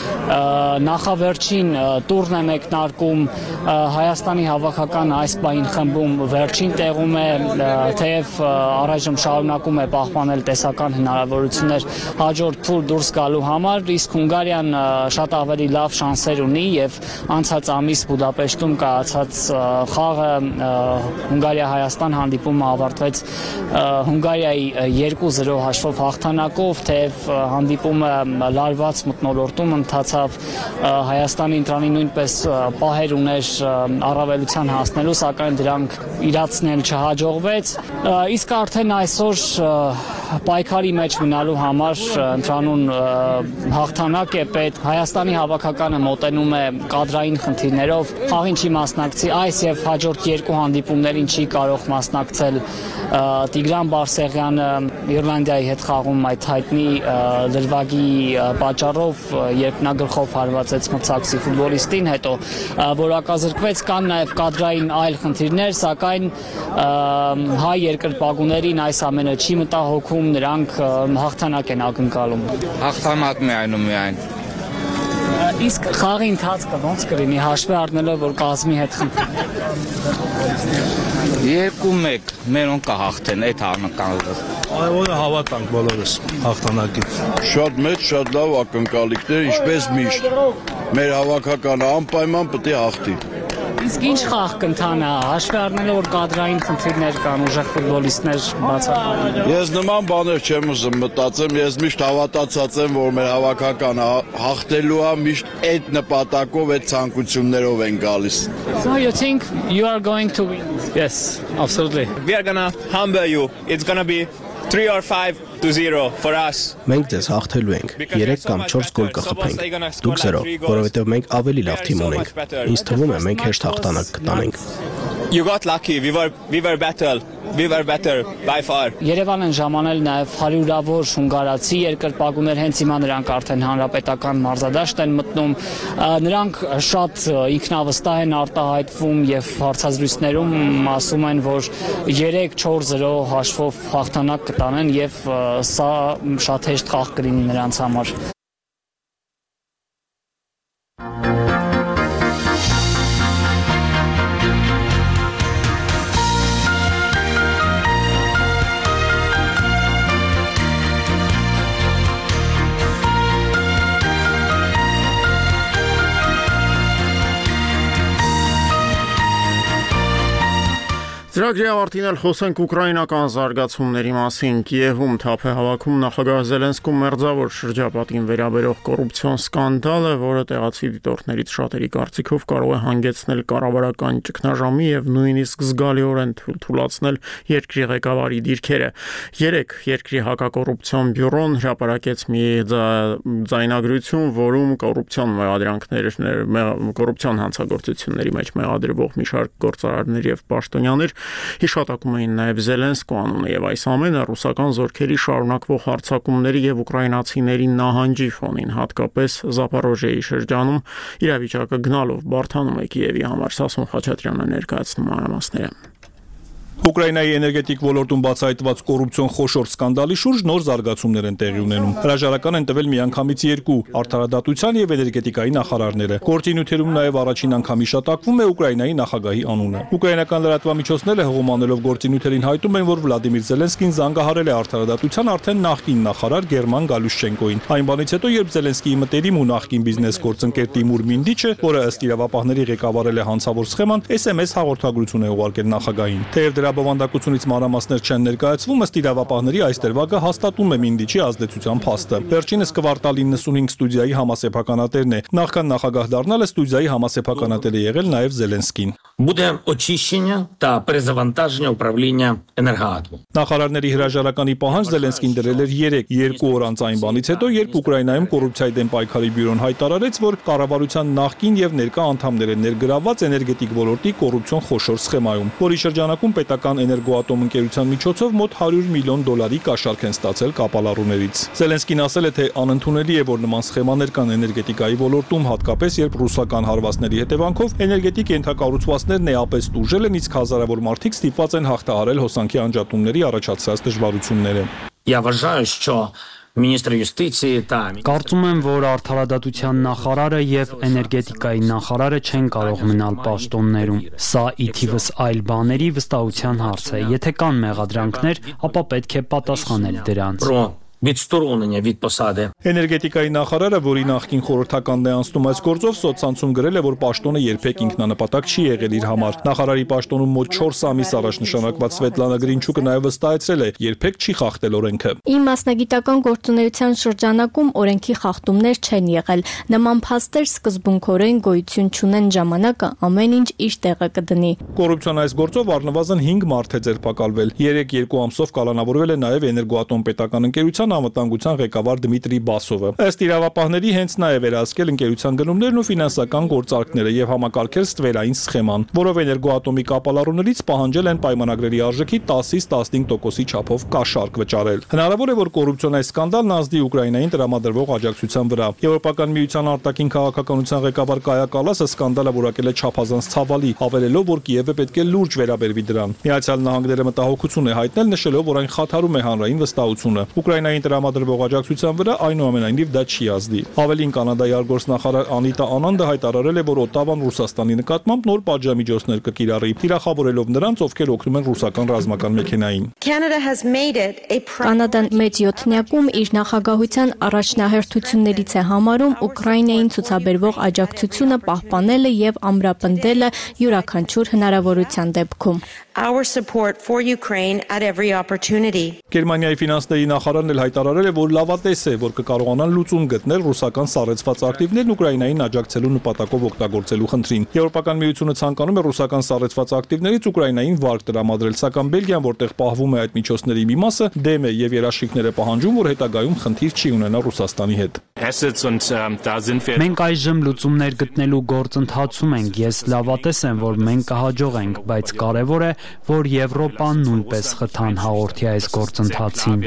նախավերջին տուրն է մեկնարկում։ Հայաստանի հավաքականը այս պահին խմբում վերջին տեղում է, թեև առայժմ շարունակում է պահպանել տեսական հնարավորություններ հաջորդ փուլ դուրս գալու համար, իսկ Հունգարիան շատ ավելի լավ շանսեր ունի եւ անցած ամիս Բուդապեշտում կայացած խաղը Հունգարիա-Հայաստան հանդիպումը ավարտվեց Հունգարիայի 2-0 հաշվով հաղթանակով, թեև հանդիպումը լարված մթնոլորտում ընթացավ, Հայաստանի ընտրանի նույնպես պահեր ուներ առավելության հասնելու, սակայն դրանք իրացնել չհաջողվեց, իսկ արդեն այսօր պայքարի մեջ մնալու համար ընտրանուն հաղթանակ է պետք։ Հայաստանի հավաքականը մոտենում է կադրային խնդիրներով, խաղին չի մասնակցի, այս եւ հաջորդ երկու հանդիպումներին չի կարող մասնակցել Տիգրան Բարսեղյանը Իռլանդիայի հետ խաղում այդ հայտնի դրվագի պատճառով, երբ նա գլխով հարվածեց մրցակցի ֆուտբոլիստին, հետո որակազրկվեց, կան նաեւ կադրային այլ խնդիրներ, սակայն հայ երկրպագուներին այս ամենը չի մտահոգում, նրանք հաղթանակ են ակնկալում։ Հաղթանակն է այնումիայն։ Իսկ խաղի ընթացքը ոնց կլինի, հաշվի առնելով, որ կազմի հետ խնդիր։ 2-1 մերոն կհաղթեն այդ հաղթանակը։ Այո, հավատանք բոլորս հաղթանակից։ Շատ մեծ, շատ լավ ակնկալիքներ, ինչպես միշտ։ Մեր հավաքականը անպայման պետք է հաղթի։ Իսկ ինչ խաղ կընթանա, հաշվի առնելով, որ կադրային խնդիրներ կան, ուժեղ ֆուտբոլիստներ բացառիկ։ Ես նման բաներ չեմ ուզում մտածեմ, ես միշտ հավատացած եմ, որ մեր հավաքականը հաղթելու է, միշտ այդ նպատակով, այդ ցանկություններով են գալիս։ So you think you are going to win? Yes, absolutely. We are gonna humble you. It's gonna be 3 or 5-0 for us. Մենք ձեզ հաղթելու ենք, 3 կամ 4 գոլ կխփենք, դուք 0, որովհետև մենք ավելի լավ թիմ ունենք, ինձ թվում է մենք հեշտ հաղթանակ կտանենք։ You got lucky, we were better by far. Երևան են ժամանել նաև հարյուրավոր հունգարացի երկրպագուներ, հենց հիմա նրանք արդեն հանրապետական մարզադաշտ են մտնում, նրանք շատ ինքնավստահ են արտահայտվում եւ հարցազրույցներում ասում են, որ 3-4-0 հաշվով հաղթանակ կտանեն եւ սա շատ հեշտ խաղ կլինի նրանց համար։ Ծրագրի ավարտին էլ խոսենք ուկրաինական զարգացումների մասին։ Կիևում թափ է հավաքում նախագահ Զելենսկու մերձավոր շրջապատին վերաբերող կոռուպցիոն սկանդալը, որը տեղացի դիտորդներից շատերի կարծիքով կարող է հանգեցնել կառավարական ճգնաժամի եւ նույնիսկ զգալիորեն թույլատրել երկրի ղեկավարի դիրքերը։ Երեկ երկրի հակակոռուպցիոն բյուրոն հրապարակեց մի ձայնագրություն, որում կոռուպցիոն հանցագործությունների մեջ մեղադրվող մի շարք գործարարներ եւ պաշտոնյաներ հիշատակում էին նաև Զելենսկու անունը եւ այս ամենը ռուսական զորքերի շարունակվող հարձակումների եւ ուկրաինացիների նահանջի ֆոնին, հատկապես Զապորոժիեի շրջանում իրավիճակը գնալով բարդանում է Կիևի համար։ Սասուն Խաչատրյանը ներկայացնում մանրամասները։ Ուկրաինայի էներգետիկ ոլորտում բացահայտված կոռուպցիոն խոշոր սկանդալի շուրջ նոր զարգացումներ են տեղի ունենում։ Հրաժարական են տվել միանգամից երկու արդարադատության եւ էներգետիկայի նախարարները։ Գործի նյութերում նաեւ առաջին անգամ հիշատակվում է Ուկրաինայի նախագահի անունը։ Ուկրաինական լրատվամիջոցները հողոմանելով գործի նյութերին հայտում են, որ Վլադիմիր Զելենսկին զանգահարել է արդարադատության արդեն նախկին նախարար Գերման Գալուշչենկոին։ Այն բանից հետո, երբ Զելենսկիի մտերիմ ու նախկին բիզնես գործընկեր Տիմուր Մինդիչը, որը ըստ իրավապահների ղեկավարել է հանցավոր սխեման, SMS հաղորդագրություն է ուղարկել նախագահին։ Թեև դրա բովանդակությունից մանրամասներ չեն ներկայացվում, ըստ իրավապահների այս դրվագը հաստատում է Մինդիչի ազդեցության փաստը։ Վերջինս Կվարտալ 95 ստուդիայի համասեփականատերն է։ Նախքան նախագահ դառնալը ստուդիայի համասեփականատեր է եղել նաև Զելենսկին։ Буде очищення та перезавантаження управління енергоатомом. Նախարարների հրաժարականի պահանջ Զելենսկին դրել էր 2 օր անց այն բանից հետո, երբ Ուկրաինայում կոռուպցիայի դեմ պայքարի բյուրոն հայտարարեց, որ կառավարության նախկին եւ ներկա անդամներ են ներգրավված էներգետիկ ոլորտի կոռուպցիոն խոշոր սխեմայում, որի շրջանակում պետական էներգոատոմ ընկերության միջոցով մոտ $100 միլիոն կաշառք են ստացել կապալառուներից։ Զելենսկին ասել է, թե անընդունելի է, որ նման սխեմաներ կան էներգետիկայի ոլորտում, հատկապես երբ ռուսական հարվածների հետևանքով էներգետիկ ենթակառուցվածքներն էապես տուժել են, իսկ հազարավոր մարդիկ ստիպված են հաղթահարել հոսանքի անջատումների առաջացած դժվարությունները։ Я вважаю, що Міністр юстиції та Կարծում եմ, որ արդարադատության նախարարը եւ էներգետիկայի նախարարը չեն կարող մնալ պաշտոններում։ Սա ի թիվս այլ բաների վստահության հարց է։ Եթե կան մեղադրանքներ, ապա պետք է պատասխանել դրանց։ Відсторонення від посади. Էներգետիկայի նախարարը, որի նախկին խորհրդականն է անցնում այս գործով, սոցցանցում գրել է, որ պաշտոնը երբեք ինքնանպատակ չի եղել իր համար։ Նախարարի պաշտոնում մոտ 4 ամիս առաջ նշանակված Սվետլանա Գրինչուկը նաև վստահեցրել է, երբեք չի խախտել օրենքը։ Իմ մասնագիտական գործունեության շրջանակում օրենքի խախտումներ չեն եղել։ Նման փաստեր սկզբունքորեն գոյություն չունեն, ժամանակը ամեն ինչ իր տեղը կդնի։ Կոռուպցիոն այս գործով առնվազն 5 մարդ է ձերբակալվել։ 3 ամսով կալանավորվել է նաև էներգոատոմ պետական ընկերության անվտանգության ղեկավար Դմիտրի Բասովը։ Ըստ իրավապահների հենց նա է վերահսկել ընկերության գնումներն ու ֆինանսական գործարքները եւ համակարգել ստվերային սխեման, որով էներգոատոմի կապալառուներից պահանջել են պայմանագրերի արժեքի 10-ից 15%-ի չափով կաշառք վճարել։ Հնարավոր է, որ կոռուպցիոն այս սկանդալն ազդի Ուկրաինային տրամադրվող աջակցության վրա։ Եվրոպական միության արտաքին քաղաքականության ղեկավար Կայա Կալասը սկանդալը որակել է չափազանց ցավալի, հավելելով, որ Կիևը պետք է լուրջ վերաբերվի դրան։ Միացյալ Նահանգները մտահոգություն է հայտնել, նշելով, որ այն խաթարում է հանրային վստահությունը։ Ուկրաինայի տրամադրվող աջակցության վրա այնուամենայնիվ դա չի ազդի։ Ավելին Կանադայի արտգործնախարար Անիտա Անանդը հայտարարել է, որ Օտավան Ռուսաստանի նկատմամբ նոր պատժամիջոցներ կկիրառի, թիրախավորելով նրանց, ովքեր օգնում են ռուսական ռազմական մեքենային։ Կանադան մեծ յոթնյակում իր նախագահության առաջնահերթություններից է համարում Ուկրաինային ցուցաբերվող աջակցությունը պահպանելը եւ ամրապնդելը յուրաքանչյուր հնարավորության դեպքում։ Our support for Ukraine at every opportunity. Գերմանիայի ֆինանսների նախարարն էլ հայտարարել է, որ լավատես է, որ կկարողանան լուծում գտնել ռուսական սառեցված ակտիվներն Ուկրաինային աջակցելու նպատակով օգտագործելու խնդրին։ Եվրոպական միությունը ցանկանում է ռուսական սառեցված ակտիվներից Ուկրաինային վարկ տրամադրել, սակայն Բելգիան, որտեղ պահվում է այդ միջոցների մի մասը, դեմ է եւ երաշխիքները պահանջում, որ հետագայում խնդիր չի ունենա Ռուսաստանի հետ։ Մենք այժմ լուծումներ գտնելու գործընթացում ենք։ Ես լավատես եմ, որ մենք կհաջողենք, բայց կարևոր է, որ Եվրոպան նույնպես խթան հաղորդի այս գործընթացին։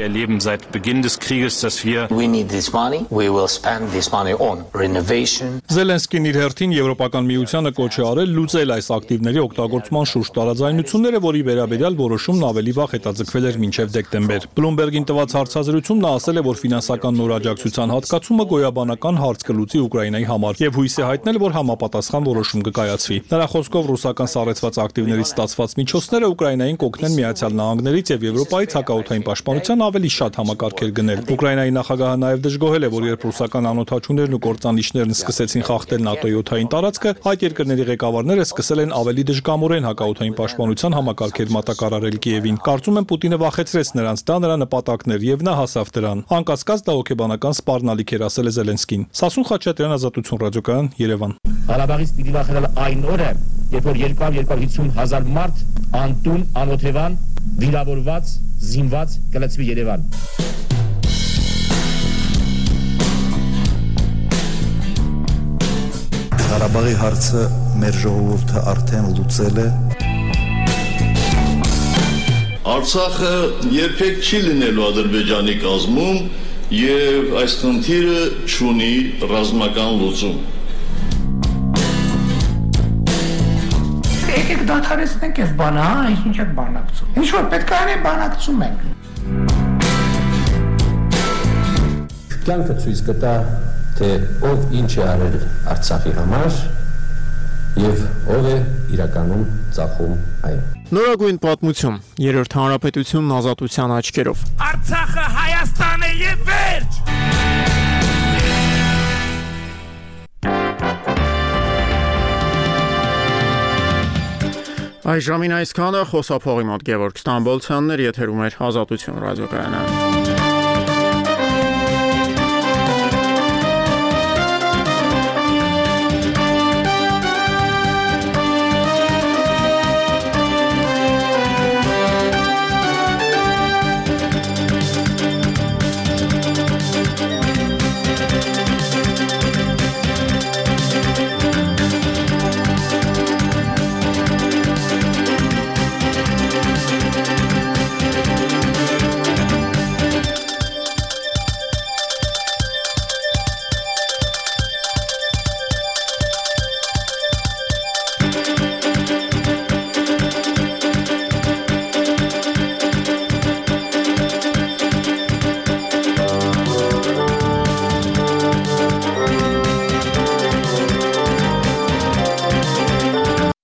Զելենսկին իր հերթին Եվրոպական միությանը կոչ է արել լուծել այս ակտիվների օգտագործման շուրջ տարաձայնությունները, որի վերաբերյալ որոշումն ավելի վաղ հետաձգվել էր մինչև դեկտեմբեր։ Բլումբերգին տված հարցազրույցում նա ասել է, որ ֆինանսական նոր աջակցության հատկացումը գոյաբանական հարց կլուծի Ուկրաինայի համար եւ հույս է հայտնել, որ համապատասխան որոշում կկայացվի։ Նրա խոսքով ռուսական սառեցված ակտիվներից ստացված միջոցները Ուկրաինային կօգնեն Միացյալ Նահանգներից եւ Եվրոպայից հակաօդային պաշտպանության ավելի շատ համակարգ համակարգեր գնել։ Ուկրաինայի նախագահը նաև դժգոհել է, որ երբ ռուսական անօդաչուներն ու կործանիչներն սկսեցին խախտել ՆԱՏՕ-ի օդային տարածքը, այդ երկրների ղեկավարները սկսել են ավելի դժգամորեն հակաօդային պաշտպանության համակարգեր մատակարարել Կիևին։ Կարծում եմ Պուտինը վախեցրեց նրանց, դա նրա նպատակն էր եւ նա հասավ դրան։ Անկասկած դա հոգեբանական սպառնալիք էր, ասել է Զելենսկին։ Սասուն Խաչատրյան, Ազատություն ռադիոկայան, Երևան։ Ղարաբաղից պիտի վախենալ այն օրը, երբ որ 250,000 մարդ անտուն, անօթևան, վիրավորված, զինված կլցվի Երևան։ Ղարաբաղի հարցը մեր ժողովուրդը արդեն լուծել է։ Արցախը երբեք չի լինելու Ադրբեջանի կազմում եւ այս խնդիրը չունի ռազմական լուծում։ Եկեք դադարեցնենք այս բանը, ինչ եք բանակցում։ Ինչ որ պետք է անենք, բանակցում ենք։ Կյանքը ցույց կտա, թե ով ինչ է արել Արցախի համար եւ ով է իրականում ծախում այն։ Նորագույն պատմություն, Երրորդ հանրապետությունն ազատության աչքերով։ Արցախը Հայաստան է եւ վերջ։ Այժմին այսքանը, խոսափողի մոտ Գևորգ Ստամբոլցյանն էր, եթերում էր Ազատություն ռադիոկայանը։